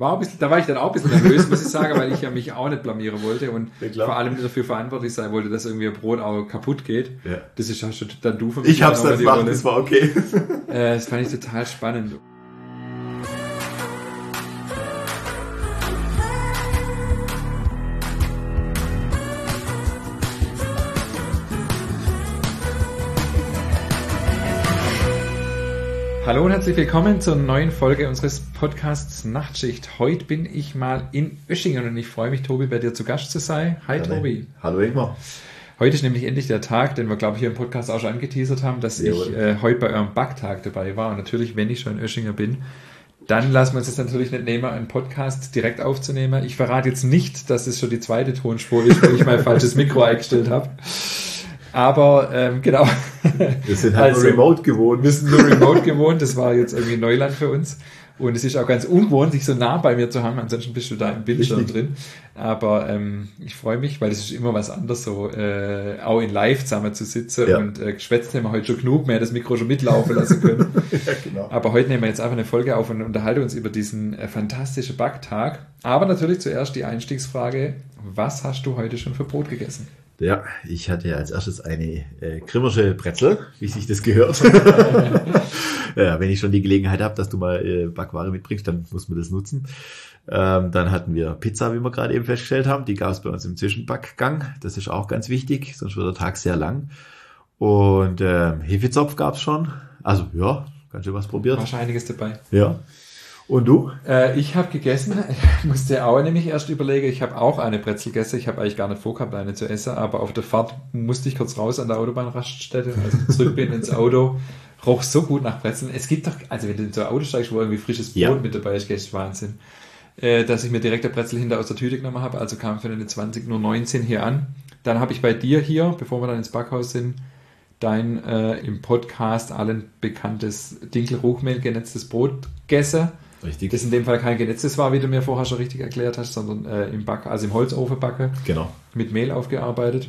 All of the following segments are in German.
Da war ich dann auch ein bisschen nervös, muss ich sagen, weil ich ja mich auch nicht blamieren wollte und vor allem nicht dafür verantwortlich sein wollte, dass irgendwie ein Brot auch kaputt geht. Ja. Das ist ja schon dann du für mich. Ich hab's dann gemacht, das war okay. Das fand ich total spannend. Hallo und herzlich willkommen zur neuen Folge unseres Podcasts Nachtschicht. Heute bin ich mal in Oeschingen und ich freue mich, Tobi, bei dir zu Gast zu sein. Hi, Tobi. Hallo, Ingmar. Heute ist nämlich endlich der Tag, den wir, glaube ich, hier im Podcast auch schon angeteasert haben, dass ich heute bei eurem Backtag dabei war. Und natürlich, wenn ich schon in Oeschingen bin, dann lassen wir uns das natürlich nicht nehmen, einen Podcast direkt aufzunehmen. Ich verrate jetzt nicht, dass es schon die zweite Tonspur ist, weil ich mein falsches Mikro eingestellt habe. Aber genau. Wir sind halt nur remote gewohnt. Wir sind nur remote gewohnt. Das war jetzt irgendwie Neuland für uns. Und es ist auch ganz ungewohnt, dich so nah bei mir zu haben. Ansonsten bist du da im Bildschirm drin. Aber ich freue mich, weil es ist immer was anderes, so auch in live zusammen zu sitzen. Ja. Und geschwätzt haben wir heute schon genug, mehr das Mikro schon mitlaufen lassen können. Ja, genau. Aber heute nehmen wir jetzt einfach eine Folge auf und unterhalten uns über diesen fantastischen Backtag. Aber natürlich zuerst die Einstiegsfrage: Was hast du heute schon für Brot gegessen? Ja, ich hatte als erstes eine Grimmersche Brezel, wie sich das gehört. Ja, wenn ich schon die Gelegenheit habe, dass du mal Backware mitbringst, dann muss man das nutzen. Dann hatten wir Pizza, wie wir gerade eben festgestellt haben. Die gab es bei uns im Zwischenbackgang. Das ist auch ganz wichtig, sonst wird der Tag sehr lang. Und Hefezopf gab es schon. Also ja, ganz schön was probiert. War schon einiges dabei. Ja. Und du? Ich habe gegessen, ich musste auch nämlich erst überlegen, ich habe auch eine Brezel gegessen, ich habe eigentlich gar nicht vorgehabt, eine zu essen, aber auf der Fahrt musste ich kurz raus an der Autobahnraststätte, als ich zurück bin ins Auto, roch so gut nach Brezeln. Es gibt doch, also wenn du in so ein Auto steigst, wo irgendwie frisches Brot mit dabei ist, ist Wahnsinn, dass ich mir direkt der Brezel hinter aus der Tüte genommen habe, also kam für eine 20 nur 19 hier an. Dann habe ich bei dir hier, bevor wir dann ins Backhaus sind, dein im Podcast allen bekanntes Dinkel-Ruchmehl genetztes Brot gegessen. Richtig. Das in dem Fall kein genetztes war, wie du mir vorher schon richtig erklärt hast, sondern im Holzofen backe. Genau. Mit Mehl aufgearbeitet.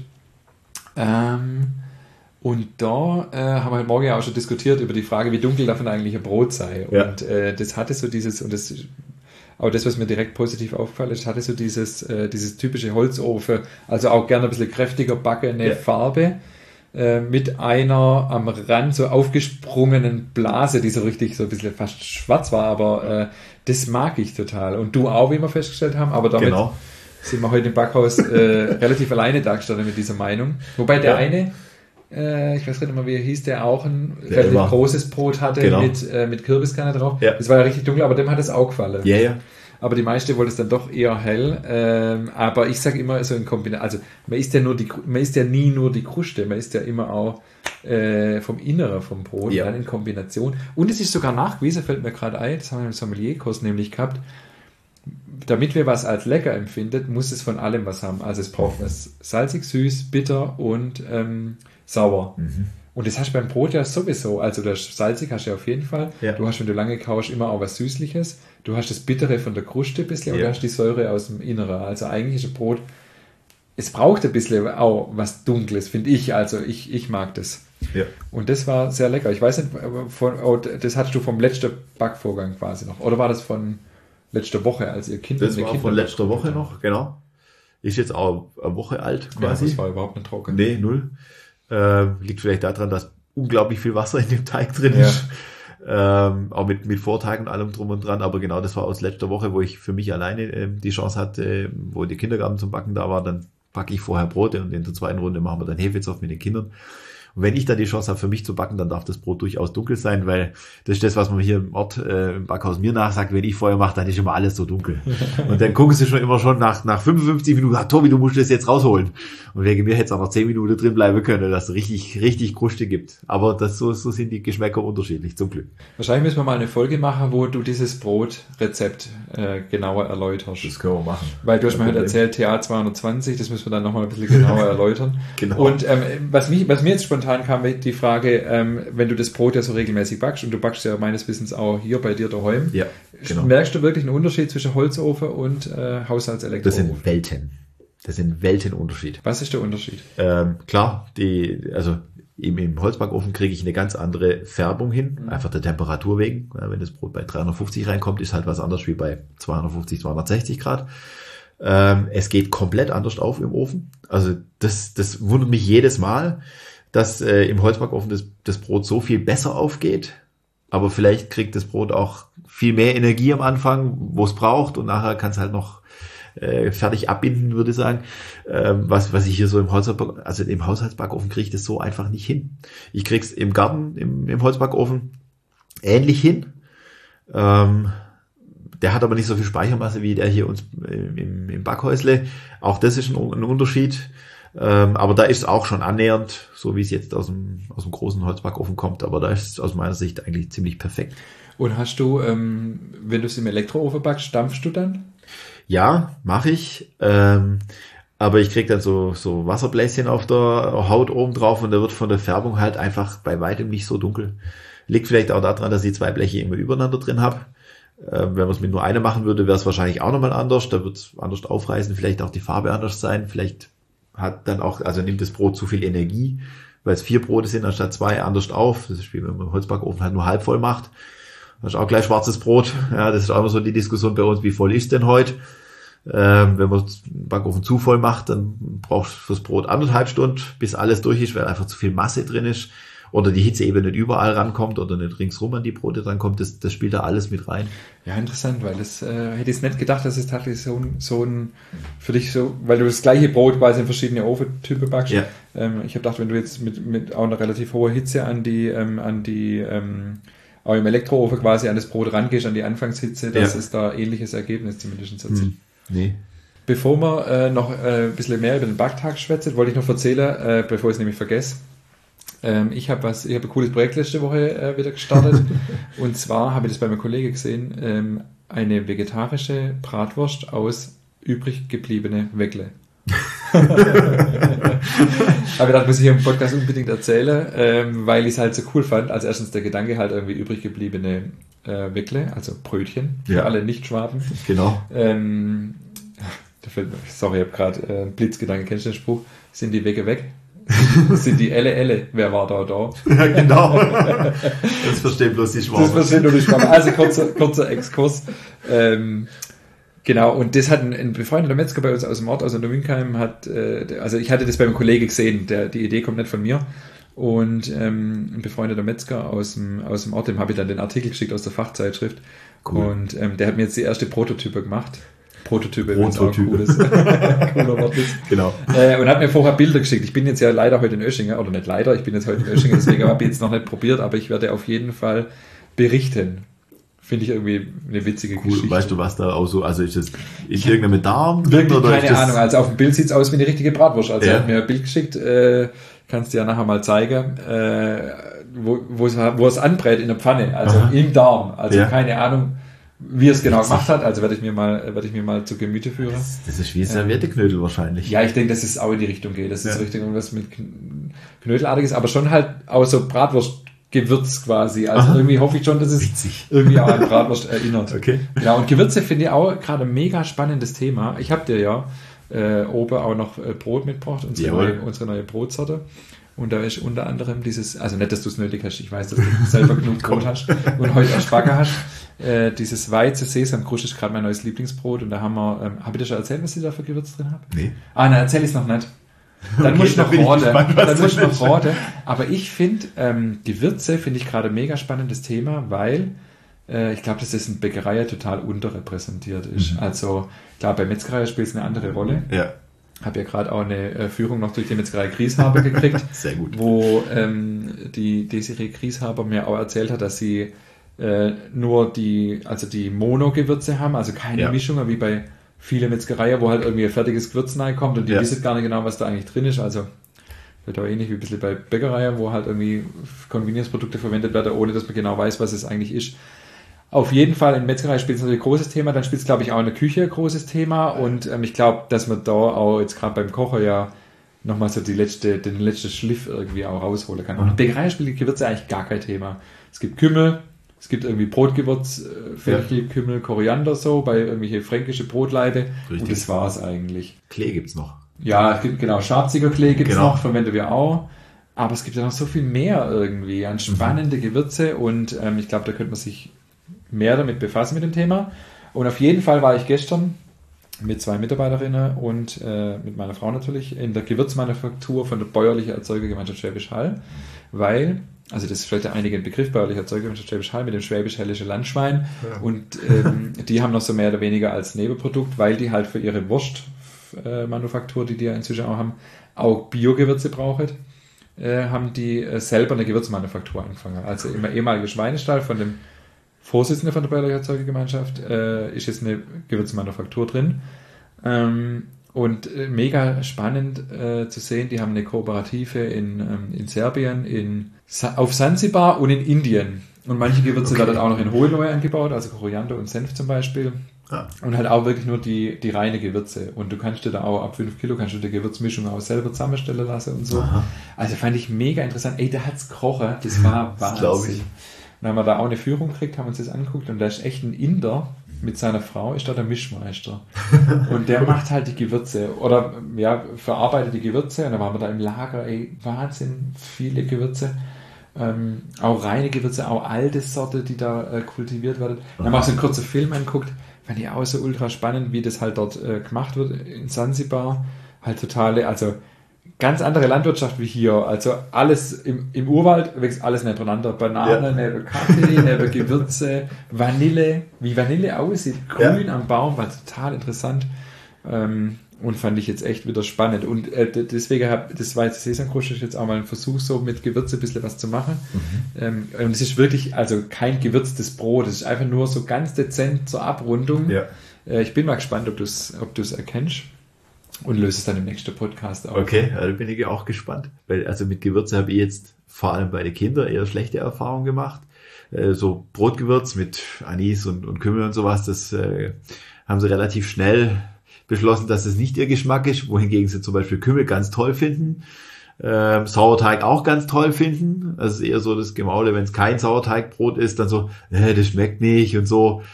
Und da haben wir heute Morgen ja auch schon diskutiert über die Frage, wie dunkel davon eigentlich ein Brot sei. Ja. Und das hatte so dieses, und das auch das, was mir direkt positiv aufgefallen ist, hatte so dieses typische Holzofen, also auch gerne ein bisschen kräftiger backene Farbe. Mit einer am Rand so aufgesprungenen Blase, die so richtig so ein bisschen fast schwarz war, aber das mag ich total. Und du auch, wie wir festgestellt haben, aber damit sind wir heute im Backhaus relativ alleine dargestellt mit dieser Meinung. Wobei der eine, ich weiß nicht mehr, wie er hieß, der auch ein relativ großes Brot hatte mit Kürbiskerne drauf. Ja. Das war ja richtig dunkel, aber dem hat es auch gefallen. Ja, ja. Aber die meiste wollte es dann doch eher hell. Aber ich sage immer so in Kombination, also man isst ja nie nur die Kruste, man isst ja immer auch vom Inneren vom Brot, dann in Kombination. Und es ist sogar nachgewiesen, fällt mir gerade ein, das haben wir im Sommelierkurs nämlich gehabt, damit wir was als lecker empfinden, muss es von allem was haben. Also es braucht was salzig, süß, bitter und sauer. Mhm. Und das hast du beim Brot ja sowieso. Also das salzig hast du ja auf jeden Fall. Ja. Du hast, wenn du lange kaust, immer auch was Süßliches. Du hast das Bittere von der Kruste ein bisschen und du hast die Säure aus dem Inneren. Also eigentlich ist ein Brot, es braucht ein bisschen auch was Dunkles, finde ich. Also ich mag das. Ja. Und das war sehr lecker. Ich weiß nicht, das hattest du vom letzten Backvorgang quasi noch. Oder war das von letzter Woche, als ihr Kind... Das war von letzter Woche noch, genau. Ist jetzt auch eine Woche alt quasi. Ja, das war überhaupt nicht trocken. Nee, null. Liegt vielleicht daran, dass unglaublich viel Wasser in dem Teig drin ist. Auch mit Vorteig und allem drum und dran. Aber genau, das war aus letzter Woche, wo ich für mich alleine die Chance hatte, wo die Kindergarten zum Backen da war. Dann backe ich vorher Brote und in der zweiten Runde machen wir dann Hefezopf mit den Kindern. Und wenn ich da die Chance habe, für mich zu backen, dann darf das Brot durchaus dunkel sein, weil das ist das, was man hier im Ort, im Backhaus mir nachsagt, wenn ich Feuer mache, dann ist immer alles so dunkel. Und dann gucken sie schon nach 55 Minuten, Tobi, du musst das jetzt rausholen. Und wegen mir hätte es auch noch 10 Minuten drin bleiben können, dass es richtig Kruste gibt. Aber so sind die Geschmäcker unterschiedlich, zum Glück. Wahrscheinlich müssen wir mal eine Folge machen, wo du dieses Brotrezept genauer erläuterst. Das können wir machen. Weil du hast mir heute erzählt, TA 220, das müssen wir dann nochmal ein bisschen genauer erläutern. Genau. Und was mir jetzt spontan kam die Frage, wenn du das Brot ja so regelmäßig backst, und du backst ja meines Wissens auch hier bei dir daheim, genau. Merkst du wirklich einen Unterschied zwischen Holzofen und Haushaltselektroofen? Das sind Weltenunterschied. Was ist der Unterschied? Klar, also Im Holzbackofen kriege ich eine ganz andere Färbung hin, einfach der Temperatur wegen. Ja, wenn das Brot bei 350 reinkommt, ist halt was anderes wie bei 250, 260 Grad. Es geht komplett anders auf im Ofen. Also das wundert mich jedes Mal, dass im Holzbackofen das Brot so viel besser aufgeht. Aber vielleicht kriegt das Brot auch viel mehr Energie am Anfang, wo es braucht, und nachher kann es halt noch fertig abbinden, würde ich sagen. Was ich hier so im Haushaltsbackofen kriege ich das so einfach nicht hin. Ich krieg's im Garten, im Holzbackofen ähnlich hin. Der hat aber nicht so viel Speichermasse wie der hier uns im Backhäusle. Auch das ist ein Unterschied. Aber da ist es auch schon annähernd, so wie es jetzt aus dem großen Holzbackofen kommt. Aber da ist es aus meiner Sicht eigentlich ziemlich perfekt. Und hast du, wenn du es im Elektroofen backst, dampfst du dann? Ja, mache ich. Aber ich krieg dann so Wasserbläschen auf der Haut oben drauf, und da wird von der Färbung halt einfach bei weitem nicht so dunkel. Liegt vielleicht auch daran, dass ich 2 Bleche immer übereinander drin habe. Wenn man es mit nur einem machen würde, wäre es wahrscheinlich auch nochmal anders. Da wird es anders aufreißen, vielleicht auch die Farbe anders sein. Vielleicht nimmt das Brot zu viel Energie, weil es 4 Brote sind anstatt 2, anders auf. Das ist wie wenn man im Holzbackofen halt nur halb voll macht. Das ist auch gleich schwarzes Brot. Ja, das ist auch immer so die Diskussion bei uns, wie voll ist denn heute? Wenn man den Backofen zu voll macht, dann brauchst du fürs Brot 1,5 Stunden, bis alles durch ist, weil einfach zu viel Masse drin ist. Oder die Hitze eben nicht überall rankommt oder nicht ringsrum an die Brote drankommt, das spielt da alles mit rein. Ja, interessant, weil das hätte ich nicht gedacht, dass es tatsächlich so ein für dich so, weil du das gleiche Brot quasi in verschiedene Ofentypen backst. Ja. Ich habe gedacht, wenn du jetzt mit auch einer relativ hohen Hitze auch im Elektroofen quasi an das Brot rangehst, an die Anfangshitze, dass es da ähnliches Ergebnis zumindest erzielt. Nee. Bevor wir noch ein bisschen mehr über den Backtag schwätzen, wollte ich noch erzählen, bevor ich es nämlich vergesse. Ich habe ein cooles Projekt letzte Woche wieder gestartet. Und zwar habe ich das bei meinem Kollegen gesehen, eine vegetarische Bratwurst aus übrig gebliebene Weckle. Habe gedacht, muss ich hier im Podcast unbedingt erzählen, weil ich es halt so cool fand. Also erstens der Gedanke halt irgendwie übrig gebliebene Weckle, also Brötchen für alle Nicht-Schwaben. Genau. Sorry, ich habe gerade einen Blitzgedanke, kennst du den Spruch? Sind die Wege weg? Sind die Elle, wer war da? Ja, genau. Das verstehen bloß die Schwaben. Das verstehen nur die Schwaben. Also kurzer Exkurs. Genau, und das hat ein befreundeter Metzger bei uns aus dem Ort, aus Unterwinkheim, also ich hatte das beim Kollegen gesehen, die Idee kommt nicht von mir. Und ein befreundeter Metzger aus dem Ort, dem habe ich dann den Artikel geschickt aus der Fachzeitschrift. Cool. Und der hat mir jetzt die erste Prototype gemacht. Prototype. Cooles. Cooler Wortwitz. Genau. Und hat mir vorher Bilder geschickt. Ich bin jetzt ja leider heute in Oeschingen, oder nicht leider, ich bin jetzt heute in Oeschingen, deswegen habe ich jetzt noch nicht probiert, aber ich werde auf jeden Fall berichten. Finde ich irgendwie eine witzige Geschichte. Weißt du, was da auch so, also ist das irgendeine mit Darm? Wirklich oder keine Ahnung, also auf dem Bild sieht es aus wie eine richtige Bratwurst. Also er hat mir ein Bild geschickt, kannst du ja nachher mal zeigen, wo es anbrät in der Pfanne, also im Darm. Also keine Ahnung, wie er es genau gemacht hat, also werde ich mir mal zu Gemüte führen. Das ist wie Servietteknödel wahrscheinlich. Ja, ich denke, dass es auch in die Richtung geht. Das ist richtig irgendwas mit Knödelartiges, aber schon halt auch so Bratwurstgewürz quasi. Also irgendwie hoffe ich schon, dass es irgendwie auch an Bratwurst erinnert. Okay. Ja, und Gewürze finde ich auch gerade ein mega spannendes Thema. Ich habe dir ja oben auch noch Brot mitgebracht, unsere neue Brotsorte. Und da ist unter anderem dieses, also nicht, dass du es nötig hast, ich weiß, dass du selber genug Brot hast und heute auch Spacker hast. Dieses Weizen-Sesamkrusch ist gerade mein neues Lieblingsbrot und da haben wir, habe ich dir schon erzählt, was ich da für Gewürz drin habe? Nee. Nein, erzähl ich es noch nicht. Dann muss ich noch roten. Aber ich finde, Gewürze finde ich gerade ein mega spannendes Thema, weil ich glaube, dass das in Bäckerei total unterrepräsentiert ist. Also klar, bei Metzgerei spielt es eine andere Rolle. Ja. Habe ja gerade auch eine Führung noch durch die Metzgerei Grieshaber gekriegt. Sehr gut. Wo die Desiree Grieshaber mir auch erzählt hat, dass sie nur die Mono-Gewürze haben, also keine Mischungen wie bei vielen Metzgereien, wo halt irgendwie ein fertiges Gewürz reinkommt und die wissen gar nicht genau, was da eigentlich drin ist. Also wird auch ähnlich wie ein bisschen bei Bäckereien, wo halt irgendwie Convenience-Produkte verwendet werden, ohne dass man genau weiß, was es eigentlich ist. Auf jeden Fall in Metzgerei spielt es natürlich ein großes Thema, dann spielt es, glaube ich, auch in der Küche ein großes Thema und ich glaube, dass man da auch jetzt gerade beim Kochen ja nochmal so den letzten Schliff irgendwie auch rausholen kann. Und in Bäckerei spielt die Gewürze eigentlich gar kein Thema. Es gibt Kümmel, es gibt irgendwie Brotgewürz, Fenchel, Kümmel, Koriander so, bei irgendwelche fränkische Brotleibe. Richtig. Und das war's eigentlich. Klee gibt's noch. Ja, es gibt, genau, Scharziger Klee gibt's noch, verwenden wir auch. Aber es gibt ja noch so viel mehr irgendwie an spannende Gewürze und ich glaube, da könnte man sich mehr damit befassen mit dem Thema. Und auf jeden Fall war ich gestern mit 2 Mitarbeiterinnen und mit meiner Frau natürlich in der Gewürzmanufaktur von der Bäuerliche Erzeugergemeinschaft Schwäbisch Hall, weil, also das ist vielleicht der einige Begriff, Bäuerliche Erzeugergemeinschaft Schwäbisch Hall mit dem schwäbisch-hällische Landschwein und die haben noch so mehr oder weniger als Nebenprodukt, weil die halt für ihre Wurstmanufaktur, die ja inzwischen auch haben, auch Biogewürze brauchen. Haben die selber eine Gewürzmanufaktur angefangen. Also im ehemaligen Schweinestall von dem Vorsitzenden von der Bäuerlichen Erzeugergemeinschaft ist jetzt eine Gewürzmanufaktur drin. Und mega spannend zu sehen, die haben eine Kooperative in Serbien, auf Sansibar und in Indien. Und manche Gewürze werden auch noch in Hohenlohe angebaut, also Koriander und Senf zum Beispiel. Ah. Und halt auch wirklich nur die reine Gewürze. Und du kannst dir da auch ab 5 Kilo kannst du die Gewürzmischung auch selber zusammenstellen lassen und so. Aha. Also fand ich mega interessant. Ey, der hat's gekocht. Das war Wahnsinn. Das ich. Und dann haben wir da auch eine Führung gekriegt, haben uns das angeguckt und da ist echt ein Inder mit seiner Frau, ist da der Mischmeister. Und der macht halt die Gewürze oder ja, verarbeitet die Gewürze und dann waren wir da im Lager, ey, Wahnsinn, viele Gewürze. Auch reine Gewürze, auch alte Sorte, die da kultiviert werden. Dann haben wir so einen kurzen Film angeguckt. Fand ich auch so ultra spannend, wie das halt dort gemacht wird in Sansibar. Halt totale, also ganz andere Landwirtschaft wie hier. Also alles im Urwald wächst alles nebeneinander. Bananen, neben Kaffee, neben Gewürze, Vanille, wie Vanille aussieht, grün am Baum, war total interessant. Und fand ich jetzt echt wieder spannend. Und deswegen das war jetzt Sesamkruste jetzt auch mal ein Versuch, so mit Gewürze ein bisschen was zu machen. Und es ist wirklich, also kein gewürztes Brot, es ist einfach nur so ganz dezent zur Abrundung. Ja. Ich bin mal gespannt, ob du es erkennst und löse es dann im nächsten Podcast auf. Okay, da bin ich auch gespannt. Weil also mit Gewürze habe ich jetzt vor allem bei den Kindern eher schlechte Erfahrungen gemacht. So Brotgewürz mit Anis und Kümmel und sowas, das haben sie relativ schnell beschlossen, dass es nicht ihr Geschmack ist, wohingegen sie zum Beispiel Kümmel ganz toll finden, Sauerteig auch ganz toll finden. Also es ist eher so das Gemaule, wenn es kein Sauerteigbrot ist, dann so, das schmeckt nicht und so.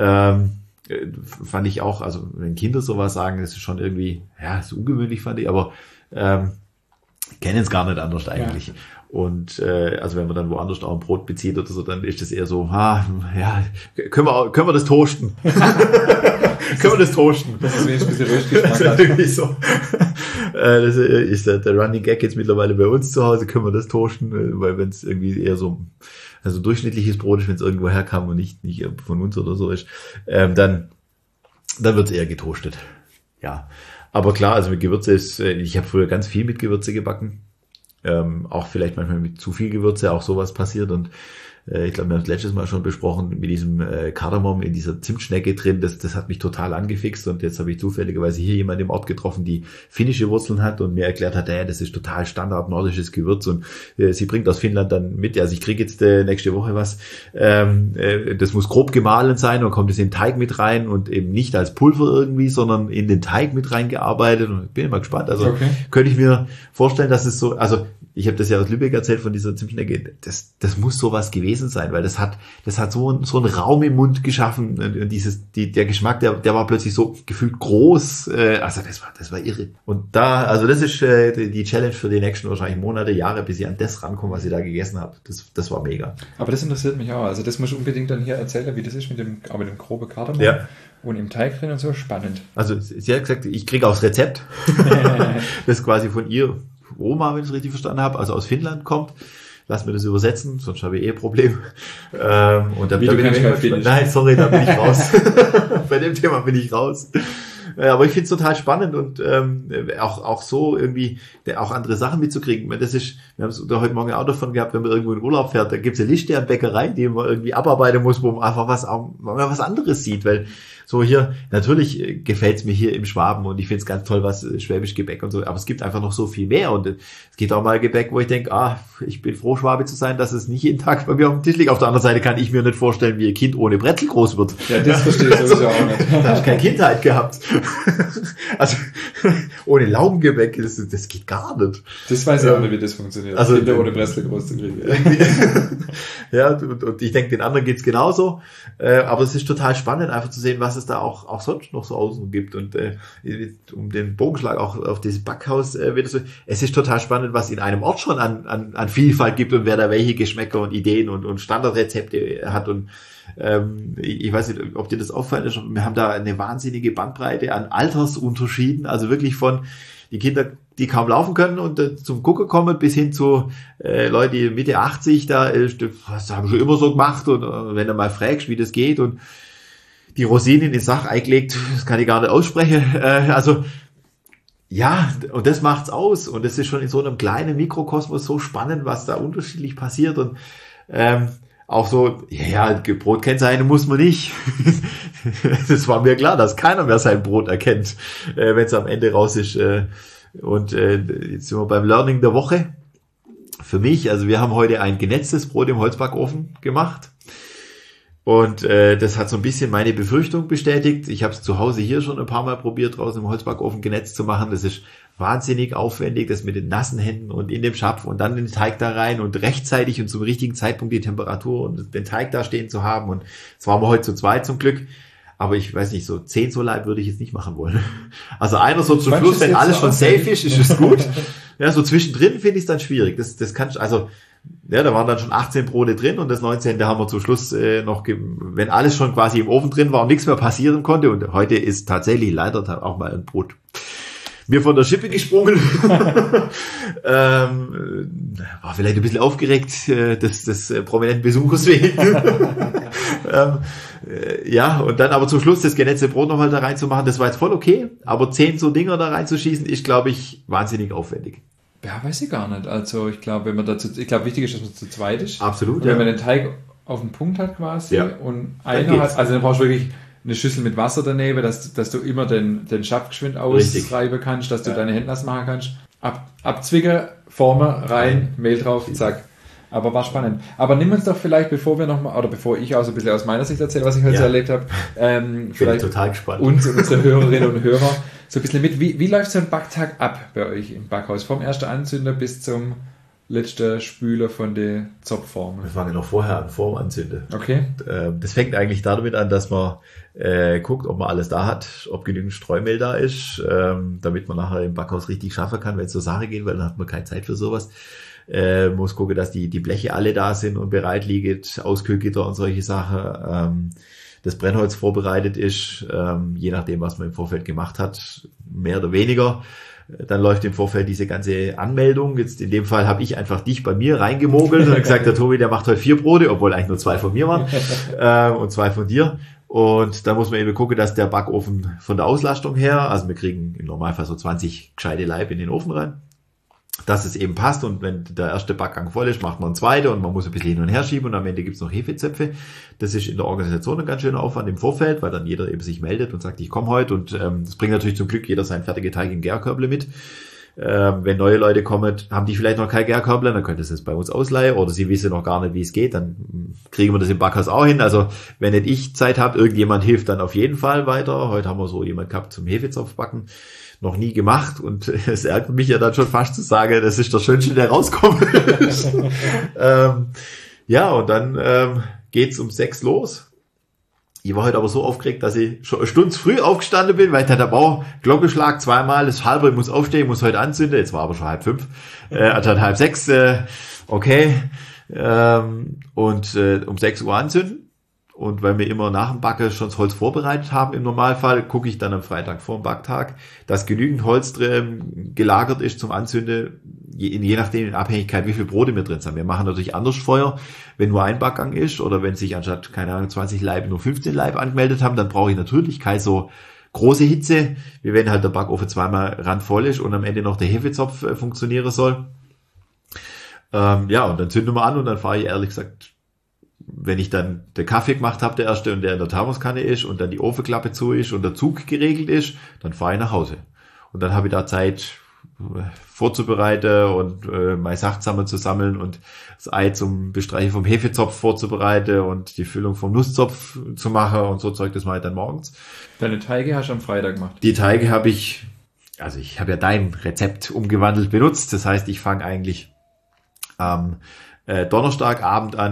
Fand ich auch, also wenn Kinder sowas sagen, das ist schon irgendwie, ja, ist ungewöhnlich, fand ich, aber kennen es gar nicht anders eigentlich. Ja. Und also wenn man dann woanders auch ein Brot bezieht oder so, dann ist das eher so, können wir das toasten? Können wir das toasten? Das ist ein bisschen Röstgeschmack. So. Das ist der Running Gag jetzt mittlerweile bei uns zu Hause, können wir das toasten, weil wenn es irgendwie eher so also durchschnittliches Brot ist, wenn es irgendwo herkam und nicht von uns oder so ist, dann wird es eher getoastet. Ja, aber klar, also mit Gewürze ich habe früher ganz viel mit Gewürze gebacken. Auch vielleicht manchmal mit zu viel Gewürze, auch sowas passiert und ich glaube, wir haben es letztes Mal schon besprochen, mit diesem Kardamom in dieser Zimtschnecke drin, das hat mich total angefixt und jetzt habe ich zufälligerweise hier jemanden im Ort getroffen, die finnische Wurzeln hat und mir erklärt hat, das ist total Standard nordisches Gewürz und sie bringt aus Finnland dann mit, also ich kriege jetzt nächste Woche was, das muss grob gemahlen sein und kommt es in den Teig mit rein und eben nicht als Pulver irgendwie, sondern in den Teig mit reingearbeitet und bin immer gespannt, also könnte ich mir vorstellen, dass es so, also ich habe das ja aus Lübeck erzählt von dieser Zimtschnecke, das muss sowas gewesen sein, weil das hat so einen Raum im Mund geschaffen und der Geschmack, der war plötzlich so gefühlt groß, also das war irre. Und also das ist die Challenge für die nächsten wahrscheinlich Monate, Jahre, bis ich an das rankomme, was ich da gegessen habe. Das war mega. Aber das interessiert mich auch, also das muss ich unbedingt dann hier erzählen, wie das ist mit dem groben Kardamom. Ja. Und im Teig drin und so, spannend. Also sie hat gesagt, ich kriege auch das Rezept, das quasi von ihr Oma, wenn ich es richtig verstanden habe, also aus Finnland kommt. Lass mir das übersetzen, sonst habe ich ein Problem. Und da bin ich raus. Bei dem Thema bin ich raus. Aber ich finde es total spannend und auch so irgendwie auch andere Sachen mitzukriegen. Wir haben es heute Morgen auch davon gehabt, wenn man irgendwo in Urlaub fährt, da gibt es eine Liste an Bäckereien, die man irgendwie abarbeiten muss, wo man einfach was anderes sieht, weil so hier, natürlich gefällt es mir hier im Schwaben und ich finde es ganz toll, was Schwäbisch Gebäck und so, aber es gibt einfach noch so viel mehr und es gibt auch mal Gebäck, wo ich denke, ich bin froh, Schwabe zu sein, dass es nicht jeden Tag bei mir auf dem Tisch liegt. Auf der anderen Seite kann ich mir nicht vorstellen, wie ein Kind ohne Brezel groß wird. Ja, das verstehe ich sowieso auch nicht. Da hast du keine Kindheit gehabt. Also, ohne Laugengebäck, das geht gar nicht. Das weiß ich auch nicht, wie das funktioniert. Also, Kinder ohne Brezel groß zu kriegen. Ja, und ich denke, den anderen geht's genauso. Aber es ist total spannend, einfach zu sehen, was es da auch sonst noch so außen gibt. Und um den Bogenschlag auch auf dieses Backhaus wieder so, es ist total spannend, was in einem Ort schon an Vielfalt gibt und wer da welche Geschmäcker und Ideen und Standardrezepte hat. Und ich weiß nicht, ob dir das auffällt, wir haben da eine wahnsinnige Bandbreite an Altersunterschieden, also wirklich von die Kinder, die kaum laufen können und zum Gucken kommen, bis hin zu Leute, die Mitte 80, das haben schon immer so gemacht und wenn du mal fragst, wie das geht und die Rosinen in den Sach eingelegt, das kann ich gar nicht aussprechen, also ja, und das macht's aus und das ist schon in so einem kleinen Mikrokosmos so spannend, was da unterschiedlich passiert und auch so, ja, Brot kennt sein muss man nicht. Das war mir klar, dass keiner mehr sein Brot erkennt, wenn es am Ende raus ist. Und jetzt sind wir beim Learning der Woche. Für mich, also wir haben heute ein genetztes Brot im Holzbackofen gemacht. Und das hat so ein bisschen meine Befürchtung bestätigt. Ich habe es zu Hause hier schon ein paar Mal probiert, draußen im Holzbackofen genetzt zu machen. Das ist wahnsinnig aufwendig, das mit den nassen Händen und in dem Schapf und dann den Teig da rein und rechtzeitig und zum richtigen Zeitpunkt die Temperatur und den Teig da stehen zu haben. Und das waren wir heute zu zweit zum Glück. Aber ich weiß nicht, so 10 so Leib würde ich jetzt nicht machen wollen. Also einer so zum Schluss, wenn alles schon safe ist es gut. Ja, so zwischendrin finde ich es dann schwierig. Das kann ich, also ja, da waren dann schon 18 Brote drin und das 19. haben wir zum Schluss noch, wenn alles schon quasi im Ofen drin war und nichts mehr passieren konnte. Und heute ist tatsächlich leider auch mal ein Brot mir von der Schippe gesprungen. War vielleicht ein bisschen aufgeregt, des prominenten Besuchers wegen. Ja, und dann aber zum Schluss das genetzte Brot nochmal da reinzumachen, das war jetzt voll okay. Aber 10 so Dinger da reinzuschießen, ist, glaube ich, wahnsinnig aufwendig. Ja, weiß ich gar nicht. Also ich glaube, wichtig ist, dass man zu zweit ist. Absolut. Und wenn man den Teig auf den Punkt hat quasi und einer hat, also dann brauchst du wirklich eine Schüssel mit Wasser daneben, dass du immer den Schapf geschwind ausreiben kannst, dass du deine Hände nass machen kannst. Abzwicken, formen, rein, Mehl drauf, zack. Aber war spannend. Aber nimm uns doch vielleicht, bevor ich auch so ein bisschen aus meiner Sicht erzähle, was ich heute so erlebt habe, vielleicht total gespannt. Uns und unsere Hörerinnen und Hörer so ein bisschen mit. Wie läuft so ein Backtag ab bei euch im Backhaus? Vom ersten Anzünder bis zum letzten Spüler von den Zopfformen. Wir fangen noch vorher an, vor dem Anzünden. Okay. Das fängt eigentlich damit an, dass man guckt, ob man alles da hat, ob genügend Streumehl da ist, damit man nachher im Backhaus richtig schaffen kann, wenn es zur Sache geht, weil dann hat man keine Zeit für sowas. Muss gucken, dass die Bleche alle da sind und bereit liegen, Auskühlgitter und solche Sachen. Das Brennholz vorbereitet ist, je nachdem, was man im Vorfeld gemacht hat, mehr oder weniger. Dann läuft im Vorfeld diese ganze Anmeldung. Jetzt in dem Fall habe ich einfach dich bei mir reingemogelt und gesagt, der Tobi, der macht heute 4 Brote, obwohl eigentlich nur 2 von mir waren und 2 von dir. Und da muss man eben gucken, dass der Backofen von der Auslastung her, also wir kriegen im Normalfall so 20 gescheite Laib in den Ofen rein, dass es eben passt und wenn der erste Backgang voll ist, macht man einen zweiten und man muss ein bisschen hin und her schieben und am Ende gibt's noch Hefezöpfe. Das ist in der Organisation ein ganz schöner Aufwand im Vorfeld, weil dann jeder eben sich meldet und sagt, ich komme heute und das bringt natürlich zum Glück jeder seinen fertigen Teig in Gärkörble mit. Wenn neue Leute kommen, haben die vielleicht noch kein Gärkörble, dann könnt ihr es bei uns ausleihen oder sie wissen noch gar nicht, wie es geht, dann kriegen wir das im Backhaus auch hin. Also wenn nicht ich Zeit habe, irgendjemand hilft dann auf jeden Fall weiter. Heute haben wir so jemand gehabt zum Hefezopfbacken. Noch nie gemacht und es ärgert mich ja dann schon fast zu sagen, das ist der Schönste, der rauskommt. Ja, und dann geht's um 6 los. Ich war heute aber so aufgeregt, dass ich schon eine Stunde früh aufgestanden bin, weil der Bau Glockenschlag zweimal, das halbe, ich muss aufstehen, ich muss heute anzünden. Jetzt war aber schon 5:30, anstatt 5:30, okay. Und um 6 Uhr anzünden. Und weil wir immer nach dem Backen schon das Holz vorbereitet haben, im Normalfall gucke ich dann am Freitag vor dem Backtag, dass genügend Holz drin gelagert ist zum Anzünden, je nachdem in Abhängigkeit, wie viel Brote wir drin sind. Wir machen natürlich anders Feuer, wenn nur ein Backgang ist oder wenn sich anstatt, keine Ahnung, 20 Laib nur 15 Laib angemeldet haben, dann brauche ich natürlich keine so große Hitze, wie wenn halt der Backofen zweimal randvoll ist und am Ende noch der Hefezopf funktionieren soll. Ja, und dann zünden wir an und dann fahre ich ehrlich gesagt, wenn ich dann den Kaffee gemacht habe, der erste und der in der Thermoskanne ist und dann die Ofenklappe zu ist und der Zug geregelt ist, dann fahre ich nach Hause. Und dann habe ich da Zeit vorzubereiten und meine Sachen zusammenzusammeln und das Ei zum Bestreichen vom Hefezopf vorzubereiten und die Füllung vom Nusszopf zu machen und so Zeug, das mache ich dann morgens. Deine Teige hast du am Freitag gemacht? Die Teige habe ich habe ja dein Rezept umgewandelt benutzt, das heißt, ich fange eigentlich am Donnerstagabend an,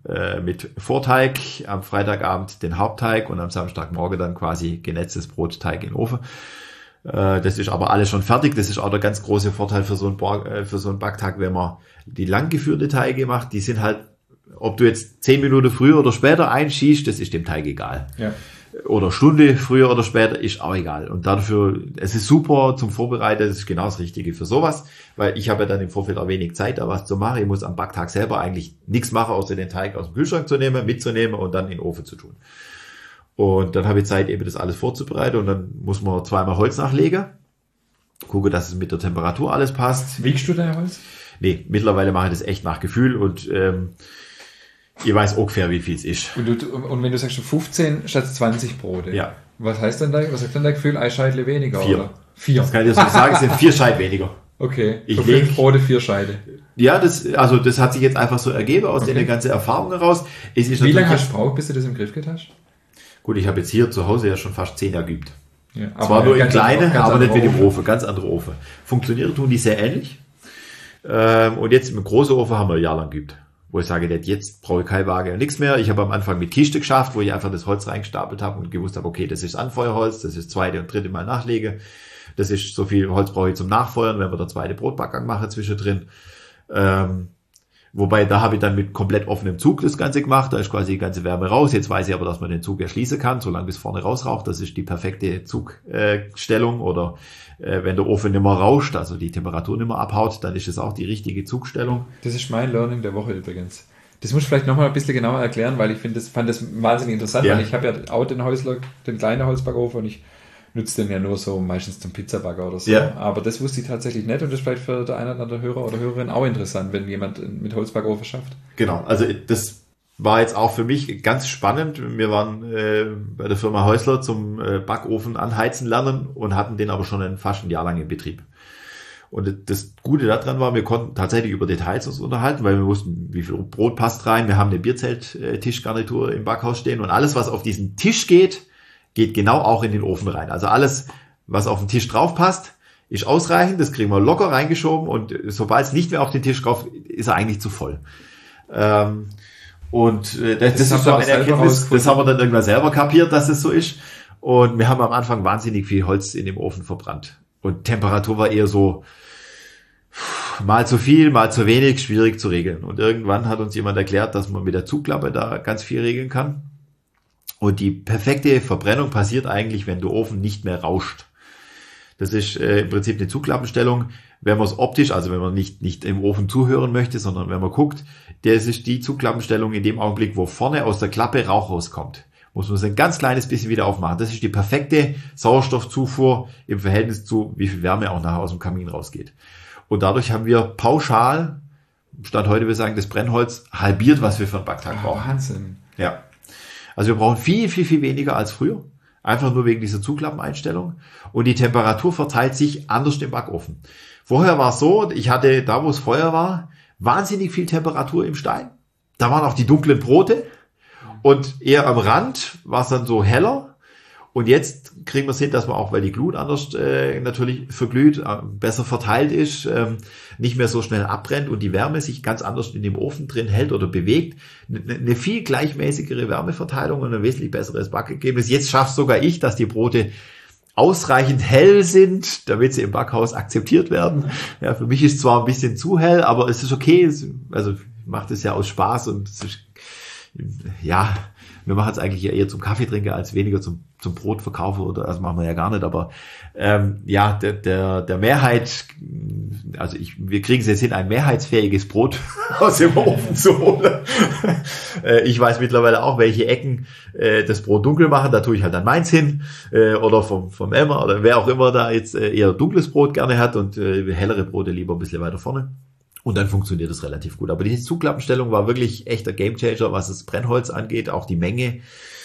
mit Vorteig, am Freitagabend den Hauptteig und am Samstagmorgen dann quasi genetztes Brotteig in den Ofen. Das ist aber alles schon fertig. Das ist auch der ganz große Vorteil für so einen Backtag, wenn man die langgeführte Teige macht. Die sind halt, ob du jetzt 10 Minuten früher oder später einschießt, das ist dem Teig egal. Ja. Oder Stunde früher oder später, ist auch egal. Und dafür, es ist super zum Vorbereiten, das ist genau das Richtige für sowas, weil ich habe ja dann im Vorfeld auch wenig Zeit, da was zu machen. Ich muss am Backtag selber eigentlich nichts machen, außer den Teig aus dem Kühlschrank zu nehmen, mitzunehmen und dann in den Ofen zu tun. Und dann habe ich Zeit, eben das alles vorzubereiten und dann muss man zweimal Holz nachlegen. Gucke, dass es mit der Temperatur alles passt. Wiegst du dein Holz? Nee, mittlerweile mache ich das echt nach Gefühl und ihr weiß ungefähr, wie viel es ist. Und wenn du sagst 15 statt 20 Brote, ja. Was sagt dann dein Gefühl? Ein Scheitel weniger? 4. Oder? 4. Das kann ich dir so sagen, es sind 4 Scheite weniger. Okay, ich so 5 Brote, 4 Scheite. Ja, das hat sich jetzt einfach so ergeben aus den ganzen Erfahrungen heraus. Wie lange hast du gebraucht, bis du das im Griff hast? Gut, ich habe jetzt hier zu Hause ja schon fast 10 Jahre geübt. Ja, zwar nur in kleine, aber nicht mit dem Ofen, ganz andere Ofen. Funktionieren tun die sehr ähnlich. Und jetzt im großen Ofen haben wir ein Jahr lang geübt. Wo ich sage, jetzt brauche ich keine Waage und nichts mehr. Ich habe am Anfang mit Kiste geschafft, wo ich einfach das Holz reingestapelt habe und gewusst habe, okay, das ist Anfeuerholz, das ist 2. und 3. Mal nachlege. Das ist so viel Holz brauche ich zum Nachfeuern, wenn wir der 2. Brotbackgang machen zwischendrin. Wobei, da habe ich dann mit komplett offenem Zug das Ganze gemacht. Da ist quasi die ganze Wärme raus. Jetzt weiß ich aber, dass man den Zug erschließen kann, solange bis vorne rausraucht. Das ist die perfekte Zugstellung. Oder wenn der Ofen nicht mehr rauscht, also die Temperatur nicht mehr abhaut, dann ist es auch die richtige Zugstellung. Das ist mein Learning der Woche übrigens. Das muss ich vielleicht nochmal ein bisschen genauer erklären, weil ich fand das wahnsinnig interessant, weil ich habe ja auch den kleinen Holzbackofen und ich nutze den ja nur so meistens zum Pizzabagger oder so. Ja. Aber das wusste ich tatsächlich nicht und das ist vielleicht für der eine oder andere Hörer oder Hörerin auch interessant, wenn jemand mit Holzbackofen schafft. Genau, also das war jetzt auch für mich ganz spannend. Wir waren bei der Firma Häusler zum Backofen anheizen lernen und hatten den aber schon fast ein Jahr lang in Betrieb. Und das Gute daran war, wir konnten tatsächlich über Details uns unterhalten, weil wir wussten, wie viel Brot passt rein. Wir haben eine Bierzelt-Tischgarnitur im Backhaus stehen und alles, was auf diesen Tisch geht genau auch in den Ofen rein. Also alles, was auf den Tisch drauf passt, ist ausreichend. Das kriegen wir locker reingeschoben und sobald es nicht mehr auf den Tisch drauf, ist er eigentlich zu voll. Und das ist so eine Erkenntnis, das haben wir dann irgendwann selber kapiert, dass es so ist. Und wir haben am Anfang wahnsinnig viel Holz in dem Ofen verbrannt. Und Temperatur war eher so mal zu viel, mal zu wenig, schwierig zu regeln. Und irgendwann hat uns jemand erklärt, dass man mit der Zugklappe da ganz viel regeln kann. Und die perfekte Verbrennung passiert eigentlich, wenn der Ofen nicht mehr rauscht. Das ist im Prinzip eine Zuklappenstellung. Wenn man es optisch, also wenn man nicht im Ofen zuhören möchte, sondern wenn man guckt, das ist die Zuklappenstellung in dem Augenblick, wo vorne aus der Klappe Rauch rauskommt. Muss man es ein ganz kleines bisschen wieder aufmachen. Das ist die perfekte Sauerstoffzufuhr im Verhältnis zu, wie viel Wärme auch nachher aus dem Kamin rausgeht. Und dadurch haben wir pauschal, Stand heute wir sagen, das Brennholz halbiert, was wir für einen Backtag brauchen. Wahnsinn. Ja. Also wir brauchen viel, viel, viel weniger als früher. Einfach nur wegen dieser Zuklappeneinstellung. Und die Temperatur verteilt sich anders im Backofen. Vorher war es so, ich hatte da, wo es Feuer war, wahnsinnig viel Temperatur im Stein. Da waren auch die dunklen Brote. Und eher am Rand war es dann so heller. Und jetzt kriegen wir es hin, dass man auch, weil die Glut anders natürlich verglüht, besser verteilt ist, nicht mehr so schnell abbrennt und die Wärme sich ganz anders in dem Ofen drin hält oder bewegt. Eine viel gleichmäßigere Wärmeverteilung und ein wesentlich besseres Backergebnis. Jetzt schafft sogar ich, dass die Brote ausreichend hell sind, damit sie im Backhaus akzeptiert werden. Ja, für mich ist es zwar ein bisschen zu hell, aber es ist okay. Also ich mache das ja aus Spaß und es ist, ja, wir machen es eigentlich eher zum Kaffeetrinker als weniger zum Brotverkaufen oder das machen wir ja gar nicht, aber ja, der Mehrheit, also wir kriegen es jetzt hin, ein mehrheitsfähiges Brot aus dem Ofen zu holen. Ich weiß mittlerweile auch, welche Ecken das Brot dunkel machen, da tue ich halt dann meins hin oder vom Elmar oder wer auch immer da jetzt eher dunkles Brot gerne hat und hellere Brote lieber ein bisschen weiter vorne. Und dann funktioniert es relativ gut. Aber die Zuklappenstellung war wirklich echter Gamechanger, was das Brennholz angeht, auch die Menge.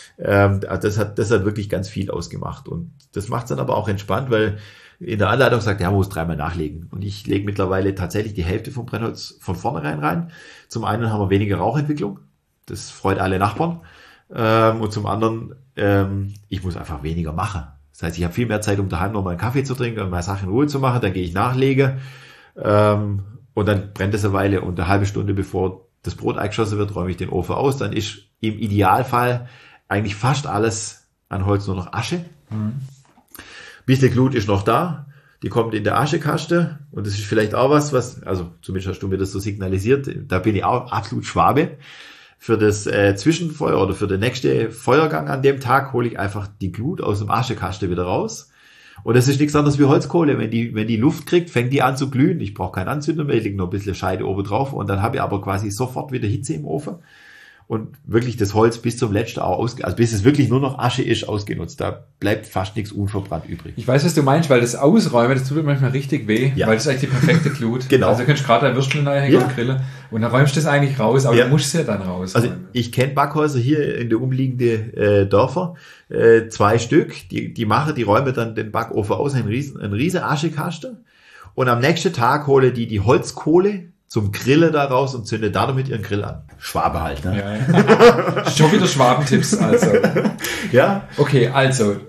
Das hat wirklich ganz viel ausgemacht. Und das macht es dann aber auch entspannt, weil in der Anleitung sagt, ja, man muss 3-mal nachlegen. Und ich lege mittlerweile tatsächlich die Hälfte vom Brennholz von vornherein rein. Zum einen haben wir weniger Rauchentwicklung. Das freut alle Nachbarn. Und zum anderen, ich muss einfach weniger machen. Das heißt, ich habe viel mehr Zeit, um daheim noch mal einen Kaffee zu trinken und meine Sachen in Ruhe zu machen. Dann gehe ich nachlege. Und dann brennt es eine Weile und eine halbe Stunde bevor das Brot eingeschossen wird, räume ich den Ofen aus. Dann ist im Idealfall eigentlich fast alles an Holz nur noch Asche. Bisschen Glut ist noch da. Die kommt in der Aschekaste. Und das ist vielleicht auch was, also zumindest hast du mir das so signalisiert, da bin ich auch absolut Schwabe. Für das Zwischenfeuer oder für den nächsten Feuergang an dem Tag hole ich einfach die Glut aus dem Aschekaste wieder raus. Und das ist nichts anderes wie Holzkohle. Wenn die Luft kriegt, fängt die an zu glühen. Ich brauche keinen Anzünder mehr, ich lege nur ein bisschen Scheide oben drauf und dann habe ich aber quasi sofort wieder Hitze im Ofen. Und wirklich das Holz bis zum letzten auch also bis es wirklich nur noch Asche ist, ausgenutzt. Da bleibt fast nichts unverbrannt übrig. Ich weiß, was du meinst, weil das Ausräumen, das tut manchmal richtig weh, weil das ist eigentlich die perfekte Glut. Genau. Also du kannst gerade ein Würstel reinhängen und grillen und dann räumst du das eigentlich raus, aber du musst es ja dann raus. Also ich kenne Backhäuser hier in der umliegenden Dörfer, 2 Stück, die räumen dann den Backofen aus, ein riesen Aschekasten und am nächsten Tag hole die Holzkohle zum Grillen da raus und zünde damit ihren Grill an. Schwabe halt, ne? Ja. Schon wieder Schwabentipps, also. Ja. Okay, also,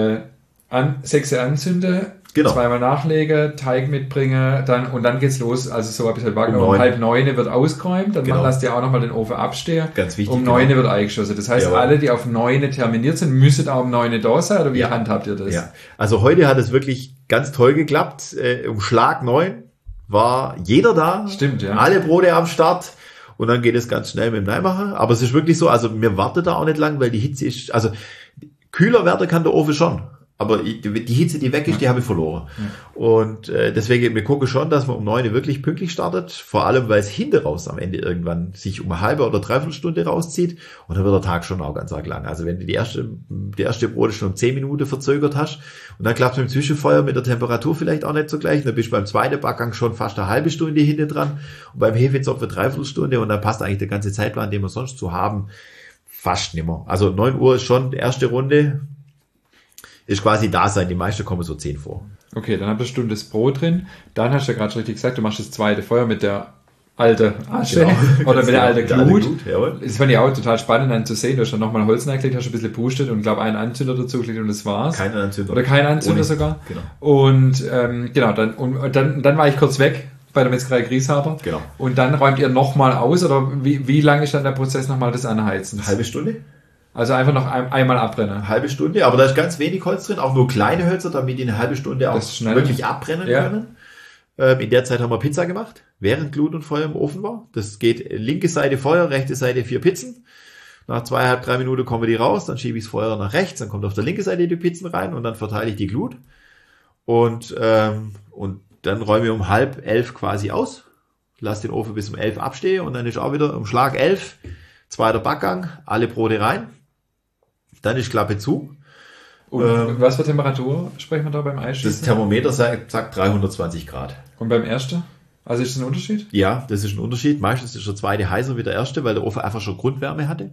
6 anzünde, genau. 2-mal nachlege, Teig mitbringe, dann geht's los. Also so habe ich halt wahrgenommen. Um 8:30 wird ausgeräumt, dann lasst ihr auch nochmal den Ofen abstehen. Ganz wichtig. Um 9 wird eingeschossen. Das heißt, alle, die auf 9 terminiert sind, müssen auch um 9 da sein, oder wie handhabt ihr das? Ja. Also heute hat es wirklich ganz toll geklappt. Um Schlag 9 war jeder da. Stimmt, ja. Alle Brote am Start. Und dann geht es ganz schnell mit dem Neimacher. Aber es ist wirklich so, also mir wartet da auch nicht lang, weil die Hitze ist, also kühler werden kann der Ofen schon. Aber die Hitze, die weg ist, die habe ich verloren. Ja. Und deswegen, wir gucken schon, dass man um 9 wirklich pünktlich startet. Vor allem, weil es hinten raus am Ende irgendwann sich um eine halbe oder 3/4 Stunde rauszieht. Und dann wird der Tag schon auch ganz arg lang. Also wenn du die erste Brote schon um 10 Minuten verzögert hast und dann klappt es mit dem Zwischenfeuer mit der Temperatur vielleicht auch nicht so gleich. Dann bist du beim zweiten Backgang schon fast eine halbe Stunde hinten dran. Und beim Hefezopf für 3/4 Stunde. Und dann passt eigentlich der ganze Zeitplan, den wir sonst so haben, fast nimmer. Also 9 Uhr ist schon die erste Runde. Ist quasi da sein. Die meisten kommen so 10 vor. Okay, dann habt ihr eine Stunde das Brot drin. Dann hast du ja gerade schon richtig gesagt, du machst das zweite Feuer mit der alten Asche oder mit der alten Glut. Das fand ich auch total spannend dann zu sehen. Du hast dann nochmal Holz reingelegt, hast ein bisschen gepustet und glaube einen Anzünder dazu gelegt und das war's. Keinen Anzünder. Oder kein Anzünder sogar. Genau. Und genau, dann war ich kurz weg bei der Metzgerei Grieshaber. Genau. Und dann räumt ihr nochmal aus oder wie lange ist dann der Prozess nochmal des Anheizens? Eine halbe Stunde. Also einfach noch einmal abbrennen. Eine halbe Stunde, aber da ist ganz wenig Holz drin, auch nur kleine Hölzer, damit die eine halbe Stunde auch wirklich abbrennen können. In der Zeit haben wir Pizza gemacht, während Glut und Feuer im Ofen war. Das geht linke Seite Feuer, rechte Seite 4 Pizzen. Nach 2,5, 3 Minuten kommen die raus, dann schiebe ich das Feuer nach rechts, dann kommt auf der linken Seite die Pizzen rein und dann verteile ich die Glut. Und dann räume ich um 10:30 quasi aus, lasse den Ofen bis um 11 abstehen und dann ist auch wieder um Schlag 11, zweiter Backgang, alle Brote rein. Dann ist Klappe zu. Und was für Temperatur sprechen wir da beim Einschießen? Das Thermometer sagt 320 Grad. Und beim ersten? Also ist das ein Unterschied? Ja, das ist ein Unterschied. Meistens ist der zweite heißer wie der erste, weil der Ofen einfach schon Grundwärme hatte.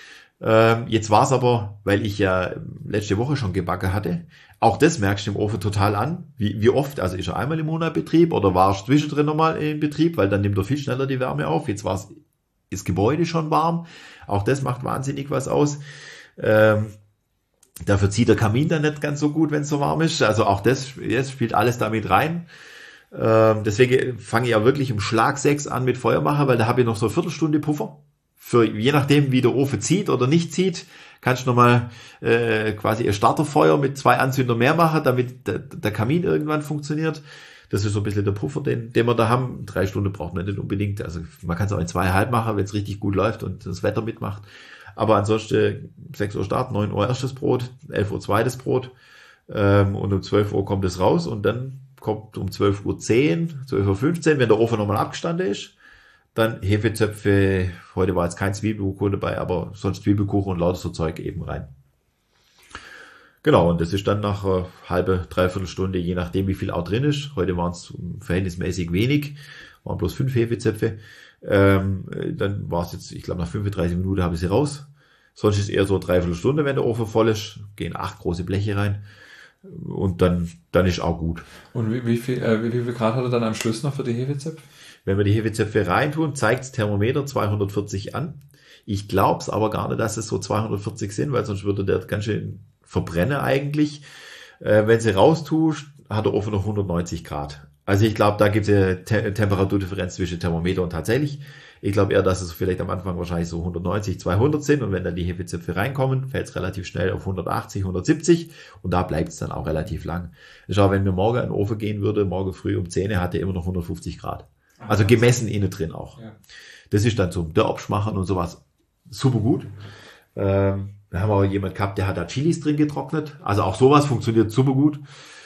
Jetzt war es aber, weil ich ja letzte Woche schon gebacken hatte, auch das merkst du im Ofen total an. Wie oft, also ist er einmal im Monat Betrieb oder war er zwischendrin nochmal in Betrieb, weil dann nimmt er viel schneller die Wärme auf. Jetzt war das Gebäude schon warm. Auch das macht wahnsinnig was aus. Dafür zieht der Kamin dann nicht ganz so gut, wenn es so warm ist. Also auch das spielt alles damit rein. Deswegen fange ich ja wirklich um Schlag 6 an mit Feuermacher, weil da habe ich noch so eine Viertelstunde Puffer. Für je nachdem, wie der Ofen zieht oder nicht zieht, kannst du nochmal quasi ein Starterfeuer mit 2 Anzünder mehr machen, damit der Kamin irgendwann funktioniert. Das ist so ein bisschen der Puffer, den wir da haben. 3 Stunden braucht man nicht unbedingt. Also man kann es auch in 2,5 machen, wenn es richtig gut läuft und das Wetter mitmacht. Aber ansonsten 6 Uhr Start, 9 Uhr erstes Brot, 11 Uhr zweites Brot und um 12 Uhr kommt es raus und dann kommt um 12:10 Uhr, 12:15 Uhr, wenn der Ofen nochmal abgestanden ist, dann Hefezöpfe, heute war jetzt kein Zwiebelkuchen dabei, aber sonst Zwiebelkuchen und lauter so Zeug eben rein. Genau, und das ist dann nach einer halben, 3/4 Stunde, je nachdem wie viel auch drin ist. Heute waren es verhältnismäßig wenig, waren bloß 5 Hefezöpfe. Dann war es jetzt, ich glaube nach 35 Minuten habe ich sie raus. Sonst ist es eher so 3/4 Stunde, wenn der Ofen voll ist. Gehen 8 große Bleche rein. Und dann ist auch gut. Und wie viel Grad hat er dann am Schluss noch für die Hefezöpfe? Wenn wir die Hefezöpfe reintun, zeigt das Thermometer 240 an. Ich glaube es aber gar nicht, dass es so 240 sind, weil sonst würde der ganz schön verbrennen eigentlich. Wenn sie raustust, hat der Ofen noch 190 Grad. Also ich glaube, da gibt es eine Temperaturdifferenz zwischen Thermometer und tatsächlich Ich glaube eher, dass es vielleicht am Anfang wahrscheinlich so 190, 200 sind und wenn dann die Hefezöpfe reinkommen, fällt es relativ schnell auf 180, 170 und da bleibt es dann auch relativ lang. Schau, wenn mir morgen in den Ofen gehen würde, morgen früh um 10, hat er immer noch 150 Grad. Also gemessen innen drin auch. Ja. Das ist dann zum Dörpschmachen und sowas super gut. Da haben wir auch jemand gehabt, der hat da Chilis drin getrocknet. Also auch sowas funktioniert super gut.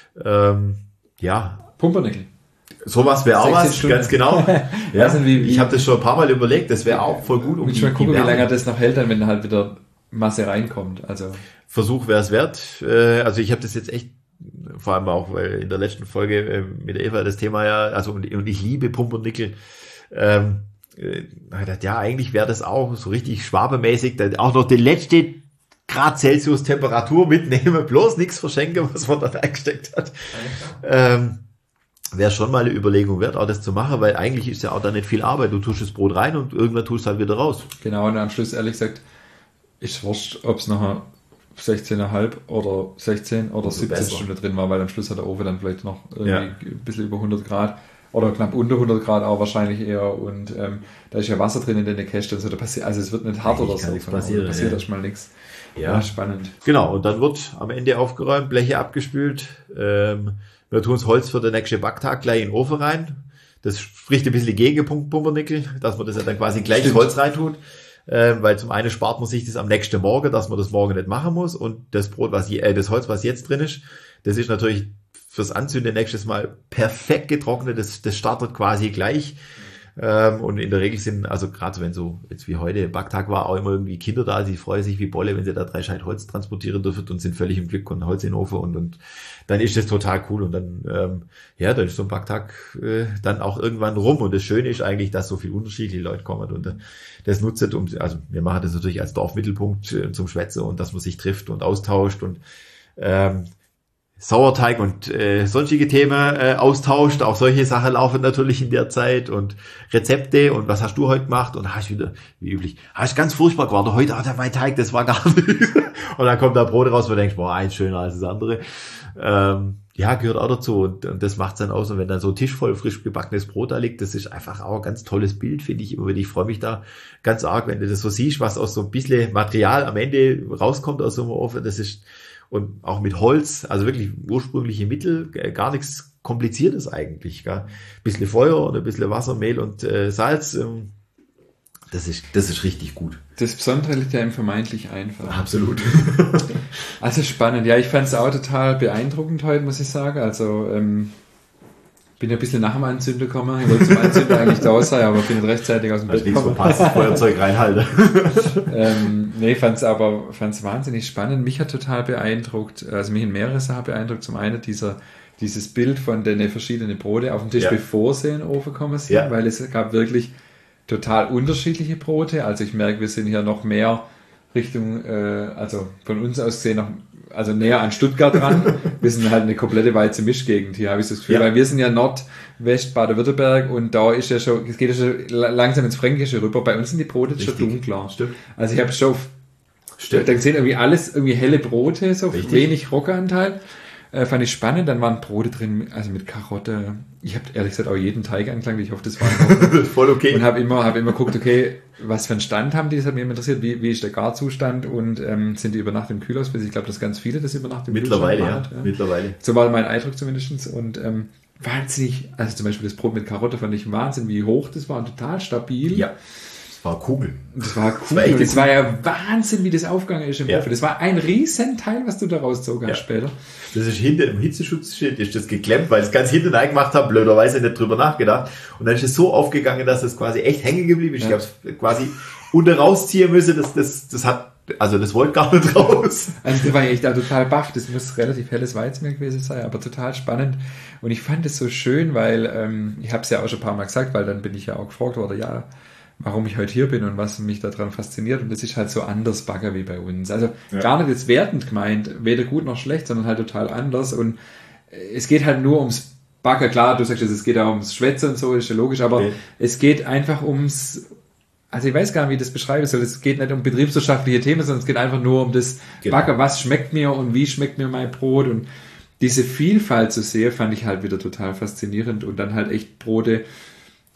Ja. Pumpernickel. Sowas wäre auch was, ganz genau. Ja, also ich habe das schon ein paar Mal überlegt, das wäre auch voll gut. Um ich mal gucken, wie lange das noch hält, dann, wenn halt wieder Masse reinkommt. Also Versuch wäre es wert. Also ich habe das jetzt echt, vor allem auch, weil in der letzten Folge mit Eva das Thema ja, also und ich liebe Pumpernickel. Ja, eigentlich wäre das auch so richtig schwabemäßig, dann auch noch die letzte Grad Celsius Temperatur mitnehmen, bloß nichts verschenken, was man da reingesteckt hat. Wäre schon mal eine Überlegung wert, auch das zu machen, weil eigentlich ist ja auch da nicht viel Arbeit. Du tust das Brot rein und irgendwann tust du halt wieder raus. Genau, und am Schluss, ehrlich gesagt, ist wurscht, ob es nachher 16,5 oder 16 oder 17 Stunden drin war, weil am Schluss hat der Ofen dann vielleicht noch irgendwie ein bisschen über 100 Grad oder knapp unter 100 Grad auch wahrscheinlich eher und da ist ja Wasser drin in den Kästen, also, also es wird nicht hart oder so. Passiert erstmal nichts. Ja, spannend. Genau, und dann wird am Ende aufgeräumt, Bleche abgespült, wir tun das Holz für den nächsten Backtag gleich in den Ofen rein. Das spricht ein bisschen gegen Pumpernickel, dass man das ja dann quasi gleich ins Holz reintut. Weil zum einen spart man sich das am nächsten Morgen, dass man das morgen nicht machen muss. Und das Brot, das Holz, was jetzt drin ist, das ist natürlich fürs Anzünden nächstes Mal perfekt getrocknet. Das startet quasi gleich. Und in der Regel sind, also gerade wenn so jetzt wie heute Backtag war, auch immer irgendwie Kinder da, die freuen sich wie Bolle, wenn sie da 3 Scheit Holz transportieren dürfen und sind völlig im Glück und Holz in den Ofen und dann ist das total cool und dann dann ist so ein Backtag dann auch irgendwann rum und das Schöne ist eigentlich, dass so viele unterschiedliche Leute kommen und das nutzt, also wir machen das natürlich als Dorfmittelpunkt zum Schwätzen und dass man sich trifft und austauscht und Sauerteig und sonstige Themen austauscht. Auch solche Sachen laufen natürlich in der Zeit und Rezepte und was hast du heute gemacht? Und hast wieder, wie üblich, hast ganz furchtbar geworden. Heute hat er mein Teig, das war gar nicht. Und dann kommt da Brot raus, wo du denkst, boah, eins schöner als das andere. Ja, gehört auch dazu und das macht's dann aus. Und wenn dann so ein Tisch voll frisch gebackenes Brot da liegt, das ist einfach auch ein ganz tolles Bild, finde ich immer wieder. Ich freue mich da ganz arg, wenn du das so siehst, was aus so ein bisschen Material am Ende rauskommt aus so einem Ofen. Das ist und auch mit Holz, also wirklich ursprüngliche Mittel, gar nichts Kompliziertes eigentlich. Gell? Ein bisschen Feuer und ein bisschen Wasser, Mehl und Salz, das ist richtig gut. Das Besondere liegt ja im vermeintlich einfach. Absolut. Also spannend. Ja, ich fand es auch total beeindruckend heute, muss ich sagen. Also bin ja ein bisschen nach dem Anzünder gekommen. Ich wollte zum Anzünder eigentlich da sein, aber bin nicht rechtzeitig aus dem Bett gekommen. Verpasst, das Feuerzeug reinhalten. Nee, fand's wahnsinnig spannend. Mich hat total beeindruckt, also mich in mehrere Sachen beeindruckt. Zum einen dieses Bild von den verschiedenen Brote auf dem Tisch, bevor sie in den Ofen gekommen sind, weil es gab wirklich total unterschiedliche Brote. Also ich merke, wir sind hier noch mehr Richtung, also von uns aus gesehen noch, also näher an Stuttgart dran. Wir sind halt eine komplette Weizen-Mischgegend hier, habe ich das Gefühl, weil wir sind ja Nordwest Baden-Württemberg und da ist ja schon, es geht ja schon langsam ins Fränkische rüber. Bei uns sind die Brote schon dunkler. Stimmt. Also ich habe schon, da gesehen irgendwie alles, irgendwie helle Brote, so wenig Rockeranteil. Fand ich spannend, dann waren Brote drin, also mit Karotte. Ich habe ehrlich gesagt auch jeden Teig angelangt, ich hoffe, das war voll okay. Und habe immer geguckt, okay, was für einen Stand haben die, das hat mich immer interessiert, wie ist der Garzustand und sind die über Nacht im Kühlhaus? Ich glaube, dass ganz viele das über Nacht im Kühlhaus ja. Mittlerweile. So war mein Eindruck zumindest und wahnsinnig, also zum Beispiel das Brot mit Karotte fand ich Wahnsinn, wie hoch das war und total stabil. Ja. Das war cool. Das war ja Wahnsinn, wie das aufgegangen ist im Ofen. Das war ein Riesenteil, was du da rausgezogen hast später. Das ist hinter im Hitzeschutzschild, ist das geklemmt, weil ich es ganz hinten reingemacht habe, blöderweise nicht drüber nachgedacht. Und dann ist es so aufgegangen, dass es quasi echt hängen geblieben ist. Ich habe es quasi unten rausziehen müssen, das hat, also das wollte gar nicht raus. Also da war ich echt da total baff. Das muss relativ helles Weizenmehl gewesen sein, aber total spannend. Und ich fand es so schön, weil ich habe es ja auch schon ein paar Mal gesagt, weil dann bin ich ja auch gefragt worden, warum ich heute hier bin und was mich daran fasziniert. Und das ist halt so anders Bagger wie bei uns. Also gar nicht jetzt wertend gemeint, weder gut noch schlecht, sondern halt total anders. Und es geht halt nur ums Bagger. Klar, du sagst, es geht auch ums Schwätzen und so, ist ja logisch, aber es geht einfach ums, also ich weiß gar nicht, wie ich das beschreiben soll. Es geht nicht um betriebswirtschaftliche Themen, sondern es geht einfach nur um das Bagger. Was schmeckt mir und wie schmeckt mir mein Brot? Und diese Vielfalt zu sehen, fand ich halt wieder total faszinierend. Und dann halt echt Brote,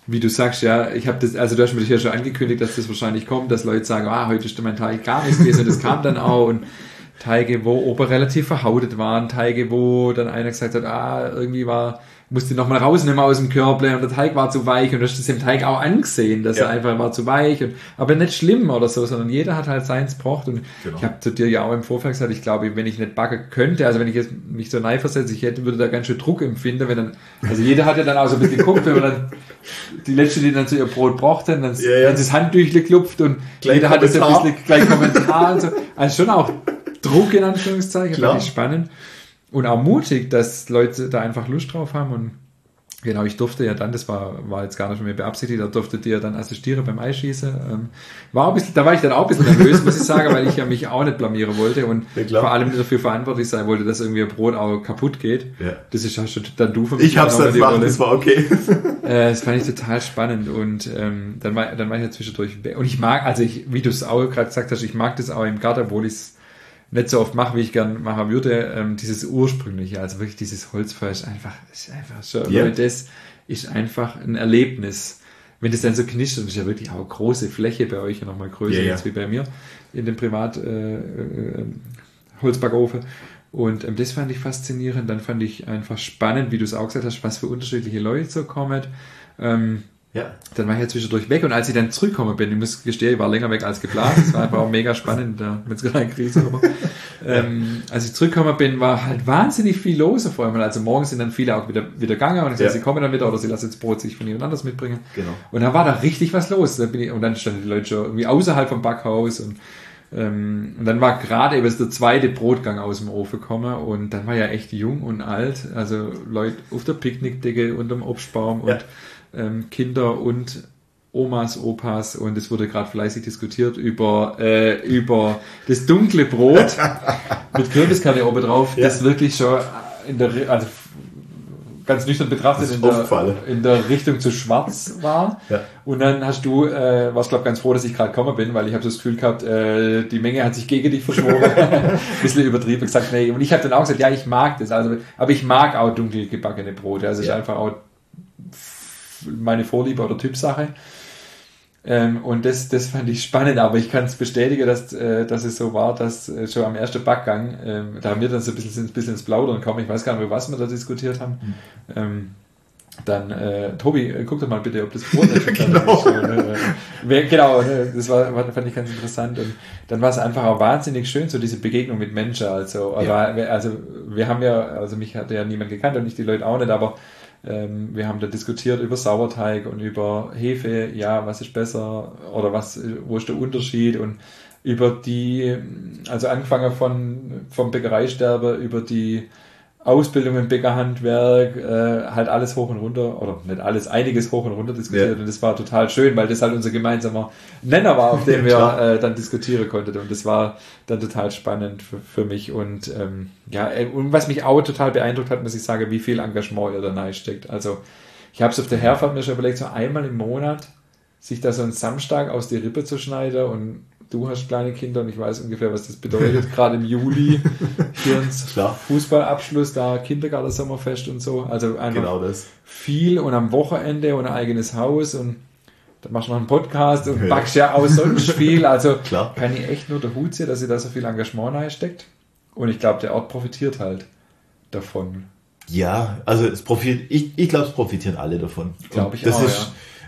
wie du sagst, ja, ich habe das, also du hast mir das ja schon angekündigt, dass das wahrscheinlich kommt, dass Leute sagen, heute ist mein Teig gar nichts gewesen, und das kam dann auch, und Teige, wo oben relativ verhautet waren, Teige, wo dann einer gesagt hat, irgendwie musste nochmal rausnehmen aus dem Körble und der Teig war zu weich, und du hast das dem Teig auch angesehen, dass er einfach war zu weich, aber nicht schlimm oder so, sondern jeder hat halt seins braucht, und ich habe zu dir ja auch im Vorfeld gesagt, ich glaube, wenn ich nicht backen könnte, also wenn ich jetzt mich so neu versetze, würde da ganz schön Druck empfinden, wenn dann, also jeder hat ja dann auch so ein bisschen geguckt, wenn man dann die Letzte, die dann zu ihr Brot braucht, dann das Handtüchle klopft und jeder hat das ein bisschen gleich Kommentar und so, also schon auch Druck in Anführungszeichen, wirklich spannend. Und auch mutig, dass Leute da einfach Lust drauf haben. Und genau, ich durfte ja dann, das war jetzt gar nicht mehr beabsichtigt, da durfte dir dann assistieren beim Eisschießen. Da war ich dann auch ein bisschen nervös, muss ich sagen, weil ich ja mich auch nicht blamieren wollte und vor allem dafür verantwortlich sein wollte, dass irgendwie ein Brot auch kaputt geht. Ja. Das ist ja schon dann du für mich. Ich hab's dann gemacht, das war okay. Das fand ich total spannend, und dann war ich ja zwischendurch weg. Und ich mag, wie du es auch gerade gesagt hast, ich mag das auch im Garten, obwohl ich es nicht so oft mache, wie ich gern machen würde, dieses ursprüngliche, also wirklich dieses Holzfeuer ist einfach schon, das ist einfach ein Erlebnis. Wenn das dann so knischt, und das ist ja wirklich auch eine große Fläche bei euch, ja nochmal größer jetzt wie bei mir in dem Privat Holzbackofen. Und das fand ich faszinierend. Dann fand ich einfach spannend, wie du es auch gesagt hast, was für unterschiedliche Leute so kommen. Dann war ich ja zwischendurch weg, und als ich dann zurückgekommen bin, ich muss gestehen, ich war länger weg als geplant, das war einfach auch mega spannend, mit so einer Krise, aber als ich zurückgekommen bin, war halt wahnsinnig viel los auf einmal, also morgens sind dann viele auch wieder gegangen, und ich sage, sie kommen dann wieder, oder sie lassen jetzt Brot sich von jemand anders mitbringen, und dann war da richtig was los, und dann standen die Leute schon irgendwie außerhalb vom Backhaus, und dann war gerade eben der zweite Brotgang aus dem Ofen gekommen, und dann war ja echt jung und alt, also Leute auf der Picknickdecke unterm Obstbaum und Kinder und Omas, Opas, und es wurde gerade fleißig diskutiert über das dunkle Brot mit Kürbiskerne oben drauf, das wirklich schon also ganz nüchtern betrachtet in der Richtung zu schwarz war. Ja. Und dann hast du, warst glaube ganz froh, dass ich gerade gekommen bin, weil ich habe das Gefühl gehabt, die Menge hat sich gegen dich verschworen. Ein bisschen übertrieben gesagt, nee. Und ich habe dann auch gesagt, ja, ich mag das, aber ich mag auch dunkel gebackene Brote. Also es ist einfach auch meine Vorliebe oder Typsache. Und das fand ich spannend, aber ich kann es bestätigen, dass es so war, dass schon am ersten Backgang, da haben wir dann so ein bisschen ins Plaudern gekommen, ich weiß gar nicht mehr, was wir da diskutiert haben. Dann, Tobi, guck doch mal bitte, ob das Brot nicht genau, das fand ich ganz interessant, und dann war es einfach auch wahnsinnig schön, so diese Begegnung mit Menschen, also wir haben ja, also mich hatte ja niemand gekannt und ich die Leute auch nicht, aber wir haben da diskutiert über Sauerteig und über Hefe, was ist besser oder wo ist der Unterschied, und über also angefangen vom Bäckereisterbe über die Ausbildung im Bäckerhandwerk, halt alles hoch und runter, oder nicht alles, einiges hoch und runter diskutiert, und das war total schön, weil das halt unser gemeinsamer Nenner war, auf dem wir dann diskutieren konnten, und das war dann total spannend für mich, und und was mich auch total beeindruckt hat, muss ich sagen, wie viel Engagement ihr da reinsteckt. Also ich habe es auf der Herfahrt mir schon überlegt, so einmal im Monat sich da so einen Samstag aus die Rippe zu schneiden, und du hast kleine Kinder und ich weiß ungefähr, was das bedeutet, gerade im Juli, hier ins Fußballabschluss, da Kindergarten-Sommerfest und so, also einfach viel, und am Wochenende und ein eigenes Haus, und dann machst du noch einen Podcast und backst ja auch sonst viel, also kann ich echt nur der Hut sehen, dass ihr da so viel Engagement reinsteckt, und ich glaube, der Ort profitiert halt davon. Ja, also ich glaube, es profitieren alle davon. Glaube ich auch, ist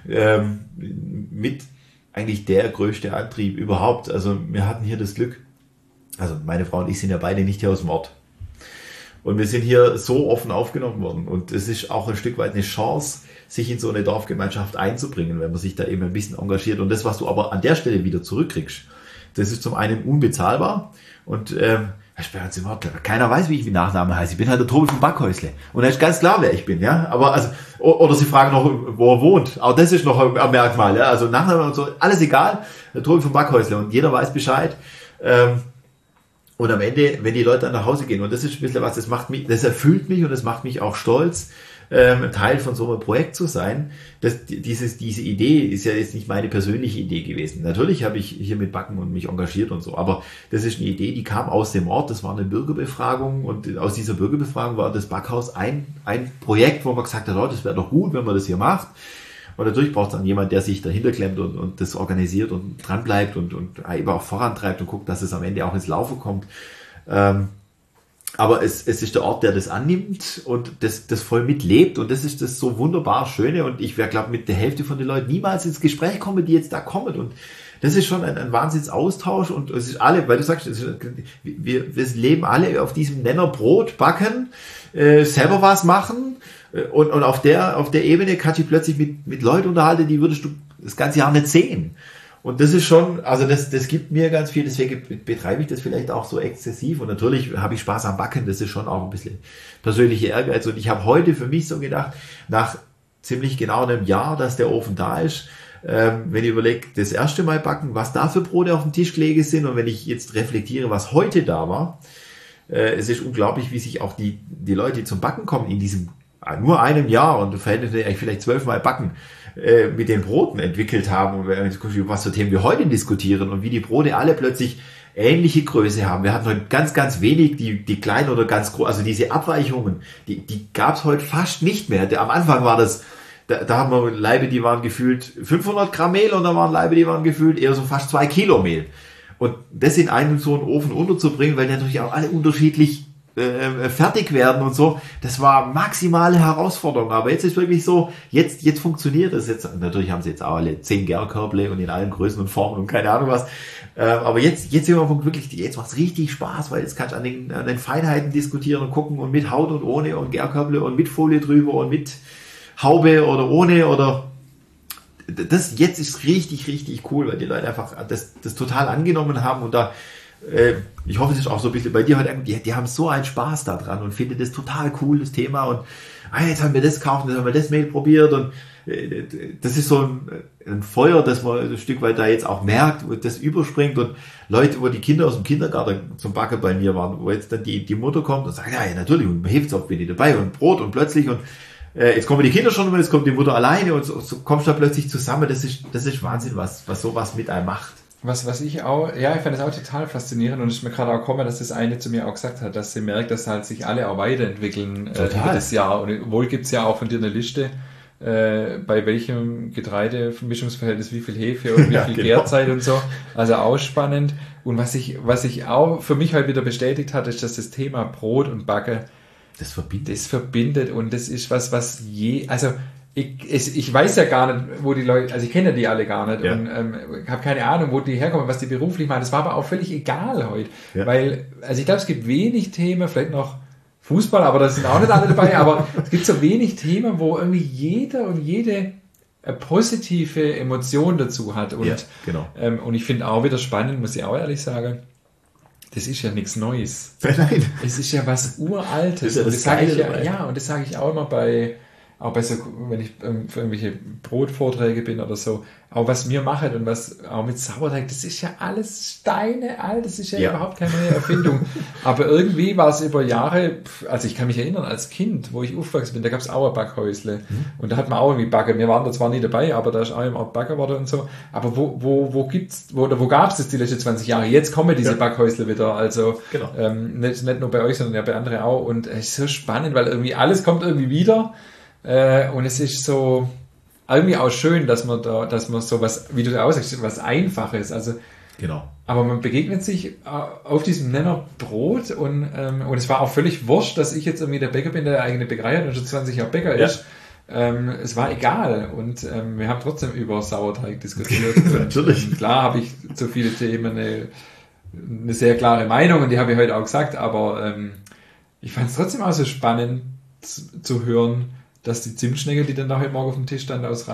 mit eigentlich der größte Antrieb überhaupt. Also wir hatten hier das Glück, also meine Frau und ich sind ja beide nicht hier aus dem Ort. Und wir sind hier so offen aufgenommen worden. Und es ist auch ein Stück weit eine Chance, sich in so eine Dorfgemeinschaft einzubringen, wenn man sich da eben ein bisschen engagiert. Und das, was du aber an der Stelle wieder zurückkriegst, das ist zum einen unbezahlbar, und keiner weiß, wie ich mit Nachname heiße. Ich bin halt der Tobi vom Backhäusle. Und da ist ganz klar, wer ich bin, ja. Aber oder sie fragen noch, wo er wohnt. Auch das ist noch ein Merkmal, ja. Also Nachname und so, alles egal. Der Tobi vom Backhäusle. Und jeder weiß Bescheid. Und am Ende, wenn die Leute dann nach Hause gehen, und das ist ein bisschen was, das erfüllt mich, und das macht mich auch stolz, Teil von so einem Projekt zu sein. Diese Idee ist ja jetzt nicht meine persönliche Idee gewesen. Natürlich habe ich hier mit Backen und mich engagiert und so, aber das ist eine Idee, die kam aus dem Ort, das war eine Bürgerbefragung, und aus dieser Bürgerbefragung war das Backhaus ein Projekt, wo man gesagt hat, das wäre doch gut, wenn man das hier macht. Und natürlich braucht es dann jemand, der sich dahinter klemmt und das organisiert und dran bleibt und eben auch vorantreibt und guckt, dass es am Ende auch ins Laufen kommt. Aber es ist der Ort, der das annimmt und das voll mitlebt, und das ist das so wunderbar Schöne, und ich werde, glaube mit der Hälfte von den Leuten niemals ins Gespräch kommen, die jetzt da kommen, und das ist schon ein Wahnsinnsaustausch, und es ist alle, weil du sagst, wir leben alle auf diesem Nenner Brot backen, selber was machen, und auf der Ebene kannst du dich plötzlich mit Leuten unterhalten, die würdest du das ganze Jahr nicht sehen. Und das ist schon, also das gibt mir ganz viel, deswegen betreibe ich das vielleicht auch so exzessiv, und natürlich habe ich Spaß am Backen, das ist schon auch ein bisschen persönliche Ehrgeiz, und ich habe heute für mich so gedacht, nach ziemlich genau einem Jahr, dass der Ofen da ist, wenn ich überlege, das erste Mal backen, was da für Brote auf dem Tisch gelegen sind, und wenn ich jetzt reflektiere, was heute da war, es ist unglaublich, wie sich auch die Leute, die zum Backen kommen, in diesem nur einem Jahr und verhältnismäßig vielleicht 12 Mal backen, mit den Broten entwickelt haben, und was für Themen wir heute diskutieren und wie die Brote alle plötzlich ähnliche Größe haben. Wir hatten heute ganz, ganz wenig, die kleinen oder ganz groß, also diese Abweichungen, die gab es heute fast nicht mehr. Am Anfang war das, da haben wir Laibe, die waren gefühlt 500 Gramm Mehl, und da waren Laibe, die waren gefühlt eher so fast 2 Kilo Mehl. Und das in einen so einen Ofen unterzubringen, weil die natürlich auch alle unterschiedlich fertig werden und so, das war maximale Herausforderung. Aber jetzt ist wirklich so, jetzt funktioniert es. Jetzt, natürlich haben sie jetzt auch alle 10 Gärkörble und in allen Größen und Formen und keine Ahnung was. Aber jetzt sind wir wirklich, jetzt macht es richtig Spaß, weil jetzt kannst du an den Feinheiten diskutieren und gucken, und mit Haut und ohne und Gärkörble und mit Folie drüber und mit Haube oder ohne, oder das jetzt ist richtig, richtig cool, weil die Leute einfach das total angenommen haben, und da ich hoffe, es ist auch so ein bisschen bei dir heute, die haben so einen Spaß da dran und finden das total cool, das Thema, und jetzt haben wir das gekauft, jetzt haben wir das Mehl probiert, und das ist so ein Feuer, das man ein Stück weit da jetzt auch merkt, wo das überspringt, und Leute, wo die Kinder aus dem Kindergarten zum Backen bei mir waren, wo jetzt dann die Mutter kommt und sagt, ja natürlich, und Hefezock bin ich dabei und Brot, und plötzlich, und jetzt kommen die Kinder schon, und jetzt kommt die Mutter alleine, und so kommst du da plötzlich zusammen. Das ist Wahnsinn, was sowas mit einem macht. Was ich auch, ich fand das auch total faszinierend, und es ist mir gerade auch gekommen, dass das eine zu mir auch gesagt hat, dass sie merkt, dass halt sich alle auch weiterentwickeln über das Jahr. Und wohl gibt's ja auch von dir eine Liste, bei welchem Getreidemischungsverhältnis wie viel Hefe und wie viel Gärzeit und so. Also auch spannend. Und was ich auch für mich halt wieder bestätigt hat, ist, dass das Thema Brot und Backe das verbindet, und das ist was ich weiß ja gar nicht, wo die Leute, also ich kenne die alle gar nicht, und habe keine Ahnung, wo die herkommen, was die beruflich machen. Das war aber auch völlig egal heute, weil, also ich glaube, es gibt wenig Themen, vielleicht noch Fußball, aber da sind auch nicht alle dabei, aber es gibt so wenig Themen, wo irgendwie jeder und jede eine positive Emotion dazu hat, und und ich finde auch wieder spannend, muss ich auch ehrlich sagen, das ist ja nichts Neues. Nein. Es ist ja was Uraltes. Das sage ich und das sage ich auch immer auch bei so, wenn ich für irgendwelche Brotvorträge bin oder so, auch was wir machen und was auch mit Sauerteig, das ist ja alles steinealt, das ist ja überhaupt keine neue Erfindung. Aber irgendwie war es über Jahre, also ich kann mich erinnern, als Kind, wo ich aufgewachsen bin, da gab es auch ein Backhäusle, und da hat man auch irgendwie Backen. Wir waren da zwar nie dabei, aber da ist auch im Ort Backer worden und so. Aber wo gab es das die letzten 20 Jahre? Jetzt kommen diese Backhäusle wieder, also nicht nur bei euch, sondern ja bei anderen auch, und es ist so spannend, weil irgendwie alles kommt irgendwie wieder. Und es ist so irgendwie auch schön, dass man so was, wie du auch sagst, was Einfaches, also aber man begegnet sich auf diesem Nenner Brot, und es war auch völlig wurscht, dass ich jetzt irgendwie der Bäcker bin, der eigene Bäckerei hat und schon 20 Jahre Bäcker ist. Es war egal, und wir haben trotzdem über Sauerteig diskutiert. Natürlich. Und klar habe ich zu viele Themen eine sehr klare Meinung, und die habe ich heute auch gesagt, aber ich fand es trotzdem auch so spannend zu hören, dass die Zimtschnecke, die dann heute Morgen auf dem Tisch stand, aus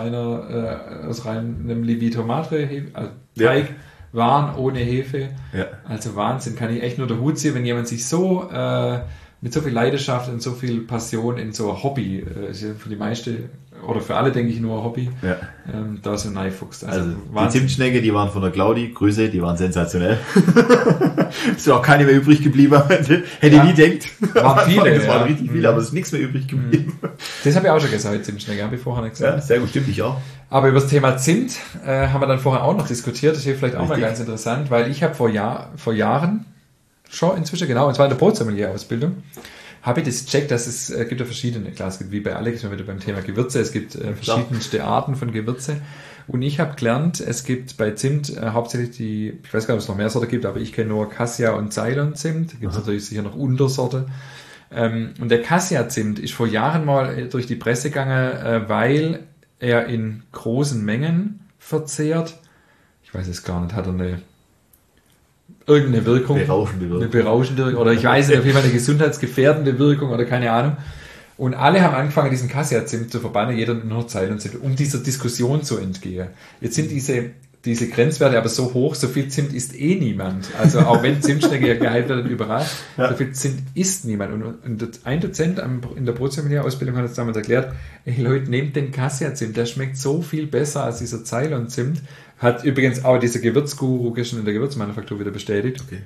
reinem Levito Madre Teig waren, ohne Hefe. Ja. Also Wahnsinn, kann ich echt nur der Hut ziehen, wenn jemand sich so mit so viel Leidenschaft und so viel Passion in so ein Hobby, für die meisten oder für alle, denke ich, nur ein Hobby, da so reinfuchst. Also die Zimtschnecke, die waren von der Claudi, Grüße, die waren sensationell. Ist auch keine mehr übrig geblieben. Hätte ich nie gedacht. Waren viele, das waren richtig viele, aber es ist nichts mehr übrig geblieben. Das habe ich auch schon gesagt, Zimtschnecke, habe ich vorher nicht gesagt. Ja, sehr gut, stimmt, ich auch. Aber über das Thema Zimt haben wir dann vorher auch noch diskutiert. Das ist vielleicht auch mal ganz interessant, weil ich habe vor Jahren schon inzwischen, und zwar in der Brotsommelier-Ausbildung, habe ich das gecheckt, dass es gibt ja verschiedene, klar, es gibt wie bei Alex, wenn wir beim Thema Gewürze, es gibt verschiedenste Arten von Gewürze. Und ich habe gelernt, es gibt bei Zimt hauptsächlich ich weiß gar nicht, ob es noch mehr Sorte gibt, aber ich kenne nur Cassia und Ceylon-Zimt. Da gibt es natürlich sicher noch Untersorte. Und der Cassia-Zimt ist vor Jahren mal durch die Presse gegangen, weil er in großen Mengen verzehrt. Ich weiß es gar nicht, hat er irgendeine Wirkung? Eine berauschende Wirkung. Oder ich weiß nicht, auf jeden Fall eine gesundheitsgefährdende Wirkung oder keine Ahnung. Und alle haben angefangen, diesen Cassia-Zimt zu verbannen, jeder nur Ceylon-Zimt, um dieser Diskussion zu entgehen. Jetzt sind diese Grenzwerte aber so hoch, so viel Zimt isst eh niemand. Also auch wenn Zimtschnecke ja gehypt wird überall, so viel Zimt isst niemand. Und ein Dozent in der Brotsommelier-Ausbildung hat uns damals erklärt, ey Leute, nehmt den Cassia-Zimt, der schmeckt so viel besser als dieser Ceylon-Zimt. Hat übrigens auch dieser Gewürzguru gestern in der Gewürzmanufaktur wieder bestätigt. Okay.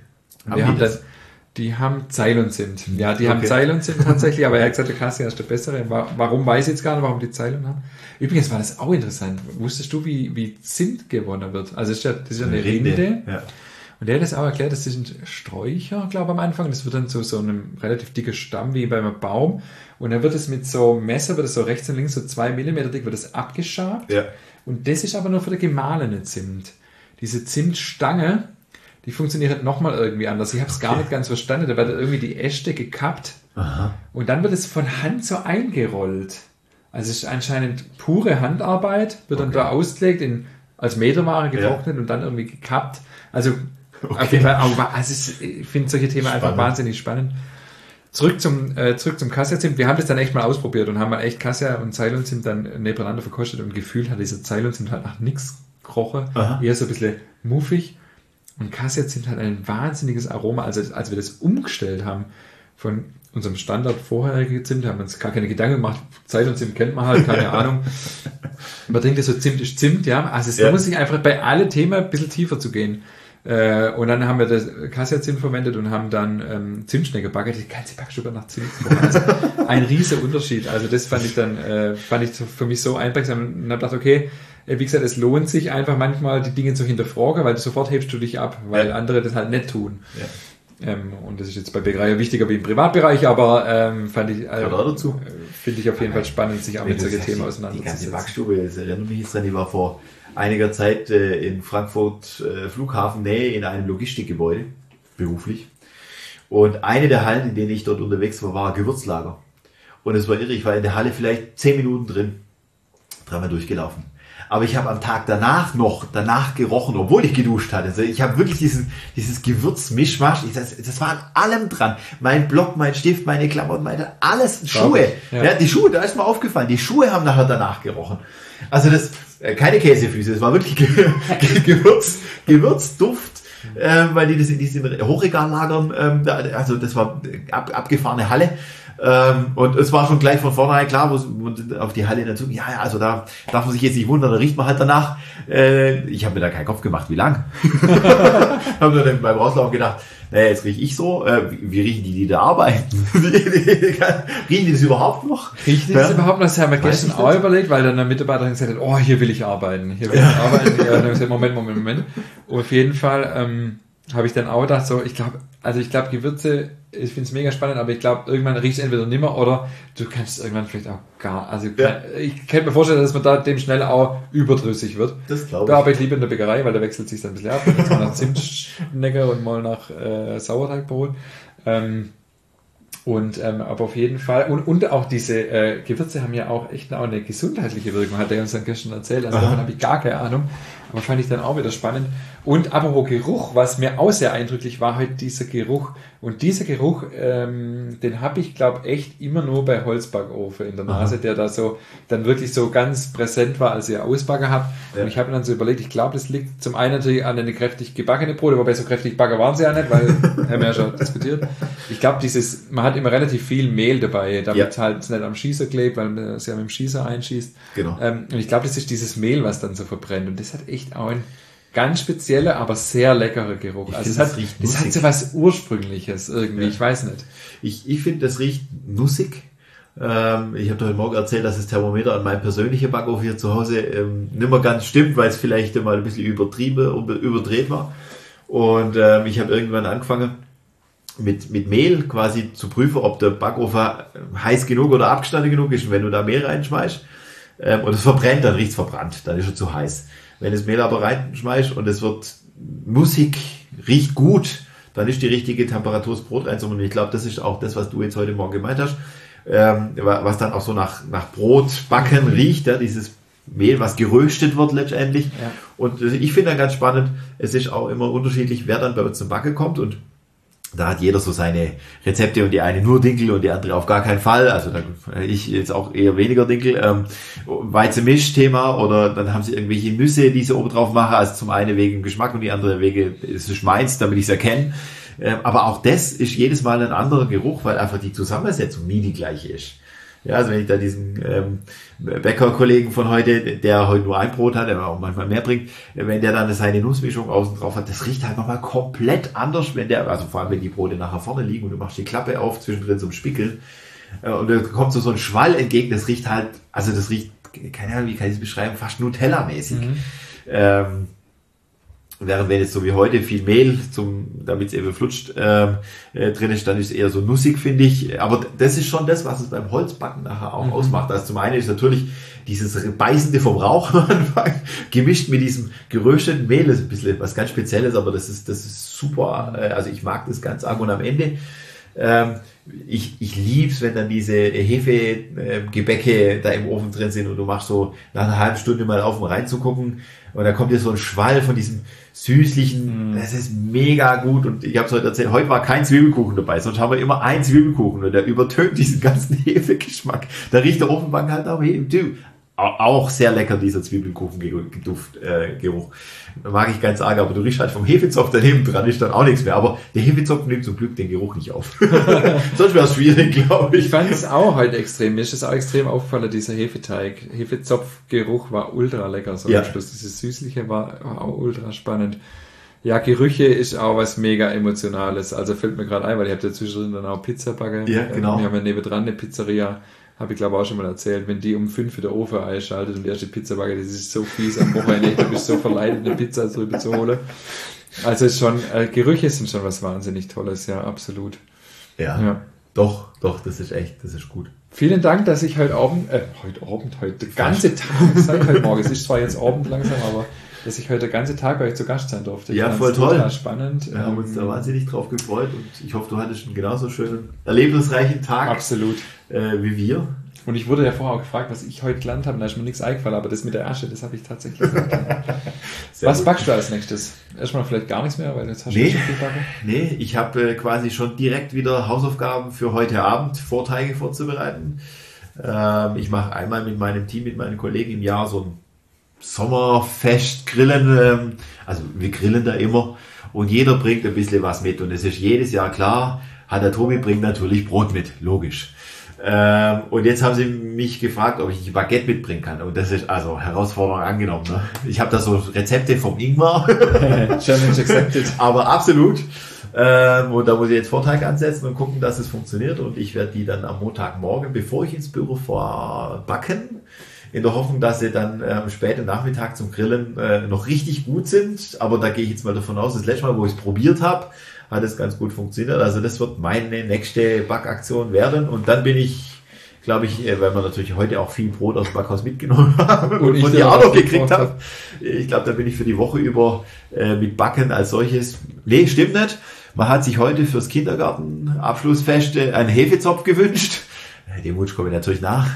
Die haben Ceylon-Zimt. Ja, die haben Ceylon-Zimt tatsächlich, aber er hat gesagt, der Cassia ist der bessere. Warum weiß ich jetzt gar nicht, warum die Ceylon haben. Übrigens war das auch interessant. Wusstest du, wie Zimt gewonnen wird? Also das ist ja eine Rinde. Ja. Und der hat das auch erklärt, das sind Sträucher, glaube ich, am Anfang. Das wird dann so einem relativ dicken Stamm wie bei einem Baum. Und dann wird es mit so Messer, wird es so rechts und links, so 2 Millimeter dick, wird es abgeschabt. Ja. Und das ist aber nur für den gemahlene Zimt. Diese Zimtstange, die funktioniert nochmal irgendwie anders. Ich habe es gar nicht ganz verstanden. Da wird irgendwie die Äste gekappt. Aha. Und dann wird es von Hand so eingerollt. Also es ist anscheinend pure Handarbeit, wird dann da ausgelegt, als Meterware getrocknet und dann irgendwie gekappt. Also auf jeden Fall, ich finde solche Themen einfach wahnsinnig spannend. Zurück zum Cassia-Zimt. Wir haben das dann echt mal ausprobiert und haben mal echt Cassia und Ceylon-Zimt dann nebeneinander verkostet und gefühlt hat dieser Ceylon-Zimt halt nach nichts gerochen. Eher so ein bisschen muffig. Und Cassia-Zimt hat ein wahnsinniges Aroma. Also als wir das umgestellt haben von unserem Standard vorherigen Zimt, haben wir uns gar keine Gedanken gemacht. Ceylon-Zimt kennt man halt, keine Ahnung. Man denkt so, Zimt ist Zimt, ja. Also es lohnt sich einfach bei alle Themen ein bisschen tiefer zu gehen. Und dann haben wir das Cassia-Zimt verwendet und haben dann Zimtschnecke gebacken. Die ganze Backstube nach Zimt gekommen. Also ein riesiger Unterschied. Also das fand ich für mich so einprägsam und habe gedacht, okay, wie gesagt, es lohnt sich einfach manchmal die Dinge zu hinterfragen, weil sofort hebst du dich ab, weil andere das halt nicht tun. Ja. Und das ist jetzt bei Bäckerei wichtiger wie im Privatbereich, aber finde ich auf jeden Fall spannend, sich auch mit solchen Themen auseinanderzusetzen. Die ganze Backstube, das erinnert mich jetzt dran, ich war vor einiger Zeit in Frankfurt Flughafennähe in einem Logistikgebäude, beruflich. Und eine der Hallen, in denen ich dort unterwegs war ein Gewürzlager. Und es war irre, ich war in der Halle vielleicht 10 Minuten drin, dreimal durchgelaufen. Aber ich habe am Tag danach gerochen, obwohl ich geduscht hatte. Also ich habe wirklich dieses Gewürzmischmasch, das war an allem dran. Mein Block, mein Stift, meine Klamotten, alles, Schuhe. Ja, die Schuhe, da ist mir aufgefallen, die Schuhe haben nachher danach gerochen. Also keine Käsefüße, es war wirklich Gewürzduft, weil die das in diesen Hochregal lagern, also das war abgefahrene Halle. Und es war schon gleich von vornherein klar, wo auf die Halle dazu, also da darf man sich jetzt nicht wundern, da riecht man halt danach. Ich habe mir da keinen Kopf gemacht, wie lang. Habe nur dann beim Rauslaufen gedacht, naja, jetzt rieche ich so, wie riechen die da arbeiten? Riechen die das überhaupt noch? Riechen die das überhaupt noch? Das haben wir gestern auch überlegt, weil dann eine Mitarbeiterin gesagt hat, oh, hier will ich arbeiten. Ja, dann habe ich gesagt, Moment. Und auf jeden Fall habe ich dann auch gedacht, so, ich glaube Gewürze, ich finde es mega spannend, aber ich glaube, irgendwann riecht es entweder nimmer oder du kannst es irgendwann vielleicht auch ich kann mir vorstellen, dass man da dem schnell auch überdrüssig wird. Das glaube ich. Da arbeite ich lieber in der Bäckerei, weil da wechselt sich dann ein bisschen ab. Jetzt mal nach Zimtschnecke und mal nach Sauerteigbrot. Aber auf jeden Fall, und auch diese Gewürze haben ja auch echt auch eine gesundheitliche Wirkung, hat er uns dann gestern erzählt. Also davon habe ich gar keine Ahnung, aber fand ich dann auch wieder spannend. Und apropos Geruch, was mir auch sehr eindrücklich war, halt dieser Geruch. Und dieser Geruch, den habe ich, glaube echt immer nur bei Holzbackofen in der Nase, der da so dann wirklich so ganz präsent war, als ich Ausbacker habe. Ja. Und ich habe mir dann so überlegt, ich glaube, das liegt zum einen natürlich an eine kräftig gebackene Brote, wobei so kräftig backen waren sie ja nicht, weil haben wir ja schon diskutiert. Ich glaube, man hat immer relativ viel Mehl dabei, damit halt es nicht am Schießer klebt, weil man es ja mit dem Schießer einschießt. Genau. Und ich glaube, das ist dieses Mehl, was dann so verbrennt. Und das hat echt auch ein ganz spezieller, aber sehr leckerer Geruch. Also das hat so was Ursprüngliches irgendwie, ich weiß nicht. Ich finde, das riecht nussig. Ich habe heute Morgen erzählt, dass das Thermometer an meinem persönlichen Backofen hier zu Hause nicht mehr ganz stimmt, weil es vielleicht mal ein bisschen überdreht war. Und ich habe irgendwann angefangen, mit Mehl quasi zu prüfen, ob der Backofen heiß genug oder abgestanden genug ist. Und wenn du da Mehl reinschmeißt und es verbrennt, dann riecht's verbrannt, dann ist er zu heiß. Wenn du das Mehl aber reinschmeißt und es wird nussig, riecht gut, dann ist die richtige Temperatur, das Brot reinzumachen. Und ich glaube, das ist auch das, was du jetzt heute Morgen gemeint hast, was dann auch so nach Brotbacken riecht, ja, dieses Mehl, was geröstet wird letztendlich. Ja. Und ich finde dann ganz spannend, es ist auch immer unterschiedlich, wer dann bei uns zum Backen kommt, und da hat jeder so seine Rezepte, und die eine nur Dinkel und die andere auf gar keinen Fall. Also ich jetzt auch eher weniger Dinkel. Weizenmisch-Thema, oder dann haben sie irgendwelche Nüsse, die sie oben drauf machen. Also zum einen wegen Geschmack und die andere wegen, es ist meins, damit ich es erkenne. Aber auch das ist jedes Mal ein anderer Geruch, weil einfach die Zusammensetzung nie die gleiche ist. Ja, also wenn ich da diesen Bäckerkollegen von heute, der heute nur ein Brot hat, der auch manchmal mehr bringt, wenn der dann seine Nussmischung außen drauf hat, das riecht halt nochmal komplett anders, also vor allem wenn die Brote nachher vorne liegen und du machst die Klappe auf, zwischendrin zum Spickeln, und da kommt so ein Schwall entgegen, das riecht halt, also das riecht, keine Ahnung, wie kann ich es beschreiben, fast Nutella-mäßig. Während wenn jetzt so wie heute viel Mehl, damit es eben flutscht, drin ist, dann ist es eher so nussig, finde ich. Aber das ist schon das, was es beim Holzbacken nachher auch ausmacht. Also zum einen ist natürlich dieses Beißende vom Rauch am Anfang, gemischt mit diesem gerösteten Mehl, das ist ein bisschen was ganz Spezielles, aber das ist super. Also ich mag das ganz arg. Und am Ende, ich lieb's, wenn dann diese Hefegebäcke da im Ofen drin sind und du machst so nach einer halben Stunde mal auf, um reinzugucken, und da kommt dir so ein Schwall von diesem süßlichen, das ist mega gut. Und ich habe es heute erzählt, heute war kein Zwiebelkuchen dabei, sonst haben wir immer einen Zwiebelkuchen und der übertönt diesen ganzen Hefegeschmack. Da riecht der Ofenbank halt auch auch sehr lecker, dieser Zwiebelkuchen-Geruch. Mag ich ganz arg, aber du riechst halt vom Hefezopf daneben dran, ist dann auch nichts mehr. Aber der Hefezopf nimmt zum Glück den Geruch nicht auf. Sonst wäre es schwierig, glaube ich. Ich fand es auch heute extrem. Mir ist es auch extrem aufgefallen, dieser Hefeteig. Hefezopfgeruch war ultra lecker. So am Schluss. Dieses Süßliche war auch ultra spannend. Ja, Gerüche ist auch was mega Emotionales. Also fällt mir gerade ein, weil ich habe ja zwischendrin dann auch Pizza backen. Ja, genau. Wir haben ja nebendran eine Pizzeria. Habe ich glaube auch schon mal erzählt, wenn die um 5 der Ofen einschaltet und die erste Pizza backe, das ist so fies am Wochenende, du bist so verleitet, eine Pizza drüber zu holen. Also ist schon, Gerüche sind schon was wahnsinnig Tolles, ja, absolut. Ja. Doch, das ist echt, das ist gut. Vielen Dank, dass ich heute der ganze Tag, seit heute Morgen, es ist zwar jetzt Abend langsam, aber dass ich heute den ganzen Tag bei euch zu Gast sein durfte. Ja, voll toll. Spannend. Wir haben uns da wahnsinnig drauf gefreut und ich hoffe, du hattest einen genauso schönen, erlebnisreichen Tag. Absolut. Wie wir. Und ich wurde ja vorher auch gefragt, was ich heute gelernt habe, und da ist mir nichts eingefallen, aber das mit der Asche, das habe ich tatsächlich gesagt. Was backst du als nächstes? Erstmal vielleicht gar nichts mehr, weil jetzt hast du schon viel backen. Nee, ich habe quasi schon direkt wieder Hausaufgaben für heute Abend, Vorteige vorzubereiten. Ich mache einmal mit meinem Team, mit meinen Kollegen im Jahr so ein Sommerfest grillen, also wir grillen da immer und jeder bringt ein bisschen was mit und es ist jedes Jahr klar, der Tobi bringt natürlich Brot mit, logisch. Und jetzt haben sie mich gefragt, ob ich ein Baguette mitbringen kann und das ist also Herausforderung angenommen. Ne? Ich habe da so Rezepte vom Ingmar. Challenge accepted. Aber absolut. Und da muss ich jetzt Vorteig ansetzen und gucken, dass es funktioniert und ich werde die dann am Montagmorgen, bevor ich ins Büro fahre, backen. In der Hoffnung, dass sie dann am späten Nachmittag zum Grillen noch richtig gut sind. Aber da gehe ich jetzt mal davon aus, das letzte Mal, wo ich es probiert habe, hat es ganz gut funktioniert. Also das wird meine nächste Backaktion werden. Und dann bin ich, glaube ich, weil wir natürlich heute auch viel Brot aus dem Backhaus mitgenommen haben und von dir auch noch gekriegt habe. Ich glaube, da bin ich für die Woche über mit Backen als solches. Nee, stimmt nicht. Man hat sich heute fürs Kindergartenabschlussfest einen Hefezopf gewünscht. Dem Wunsch komme ich natürlich nach.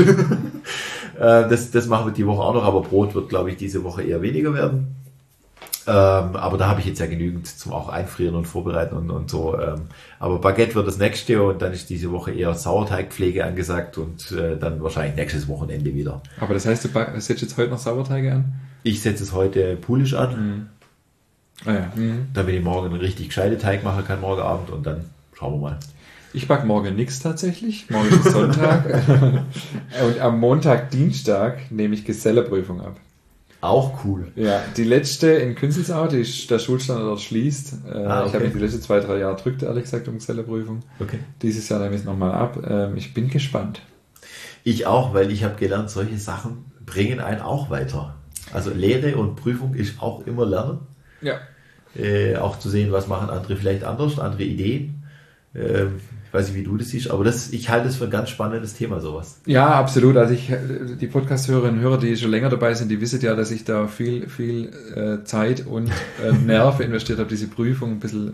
Das machen wir die Woche auch noch, aber Brot wird, glaube ich, diese Woche eher weniger werden. Aber da habe ich jetzt ja genügend zum auch einfrieren und vorbereiten und so. Aber Baguette wird das nächste und dann ist diese Woche eher Sauerteigpflege angesagt und dann wahrscheinlich nächstes Wochenende wieder. Aber das heißt, du setzt jetzt heute noch Sauerteige an? Ich setze es heute pulisch an. Mhm. Ah ja. Damit ich morgen einen richtig gescheiten Teig machen kann, morgen Abend und dann schauen wir mal. Ich backe morgen nichts tatsächlich. Morgen ist Sonntag. Und am Montag, Dienstag nehme ich Geselleprüfung ab. Auch cool. Ja, die letzte in Künzelsau, der Schulstandort schließt. Okay. Ich habe mich die letzten 2-3 Jahre drückt, ehrlich gesagt, um Geselleprüfung. Okay. Dieses Jahr nehme ich es nochmal ab. Ich bin gespannt. Ich auch, weil ich habe gelernt, solche Sachen bringen einen auch weiter. Also Lehre und Prüfung ist auch immer Lernen. Ja. Auch zu sehen, was machen andere vielleicht anders, andere Ideen. Ich weiß nicht, wie du das siehst, aber ich halte es für ein ganz spannendes Thema, sowas. Ja, absolut. Also die Podcast-Hörerinnen und Hörer, die schon länger dabei sind, die wissen ja, dass ich da viel Zeit und Nerven investiert habe, diese Prüfung ein bisschen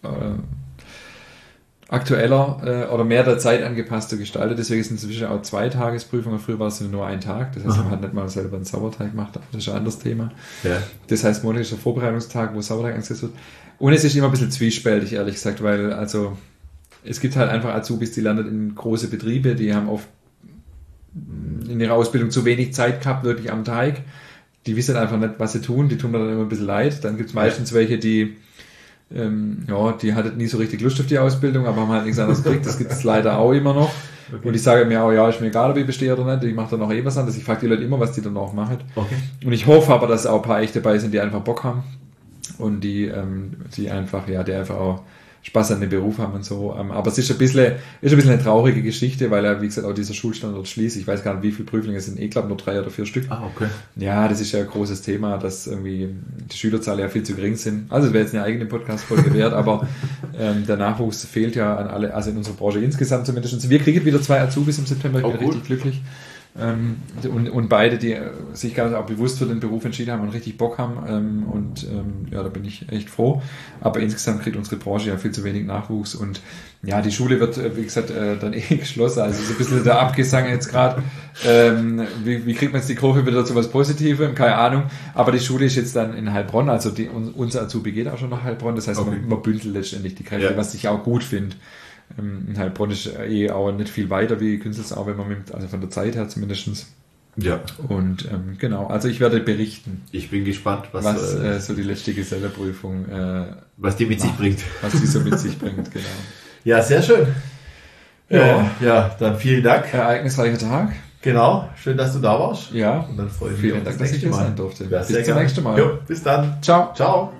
aktueller oder mehr der Zeit angepasst zu gestalten. Deswegen sind es inzwischen auch 2 Tagesprüfungen. Früher war es nur ein Tag. Das heißt, man hat nicht mal selber einen Sauerteig gemacht. Das ist ein anderes Thema. Ja. Das heißt, Montag ist der Vorbereitungstag, wo Sauerteig eingesetzt wird. Und es ist immer ein bisschen zwiespältig, ehrlich gesagt, weil also es gibt halt einfach Azubis, die landen in große Betriebe, die haben oft in ihrer Ausbildung zu wenig Zeit gehabt, wirklich am Teig. Die wissen einfach nicht, was sie tun. Die tun mir dann immer ein bisschen leid. Dann gibt es meistens welche, die hatten nie so richtig Lust auf die Ausbildung, aber haben halt nichts anderes gekriegt. Das gibt es leider auch immer noch. Okay. Und ich sage mir auch, ja, ist mir egal, ob ich bestehe oder nicht. Ich mache dann auch was anderes. Ich frage die Leute immer, was die dann auch machen. Okay. Und ich hoffe aber, dass auch ein paar echte dabei sind, die einfach Bock haben und die einfach auch Spaß an dem Beruf haben und so. Aber es ist ein bisschen eine traurige Geschichte, weil ja, wie gesagt, auch dieser Schulstandort schließt. Ich weiß gar nicht, wie viele Prüflinge es sind. Ich glaube nur 3 oder 4 Stück. Ah, okay. Ja, das ist ja ein großes Thema, dass irgendwie die Schülerzahlen ja viel zu gering sind. Also es wäre jetzt eine eigene Podcast-Folge wert, aber der Nachwuchs fehlt ja an alle, also in unserer Branche insgesamt zumindest. Wir kriegen wieder 2 Azubis im September. Ich bin richtig glücklich. Und beide, die sich ganz auch bewusst für den Beruf entschieden haben und richtig Bock haben, da bin ich echt froh. Aber insgesamt kriegt unsere Branche ja viel zu wenig Nachwuchs und ja, die Schule wird, wie gesagt, dann geschlossen. Also so ein bisschen der Abgesang jetzt gerade. Wie kriegt man jetzt die Kurve wieder zu was Positivem? Keine Ahnung. Aber die Schule ist jetzt dann in Heilbronn, also unser Azubi geht auch schon nach Heilbronn. Das heißt, man bündelt letztendlich die Kräfte, was ich auch gut finde. In Heilbronn ist auch nicht viel weiter wie Künzelsau, wenn man also von der Zeit her zumindest. Ja. Und genau, also ich werde berichten. Ich bin gespannt, was so die letzte Geselleprüfung was die mit sich bringt. Was die so mit sich bringt, genau. Ja, sehr schön. Ja, dann vielen Dank. Ereignisreicher Tag. Genau, schön, dass du da warst. Ja. Und dann freue ich mich vielen Dank, dass ich hier sein durfte. Ja, bis zum nächsten Mal. Jo, bis dann. Ciao. Ciao.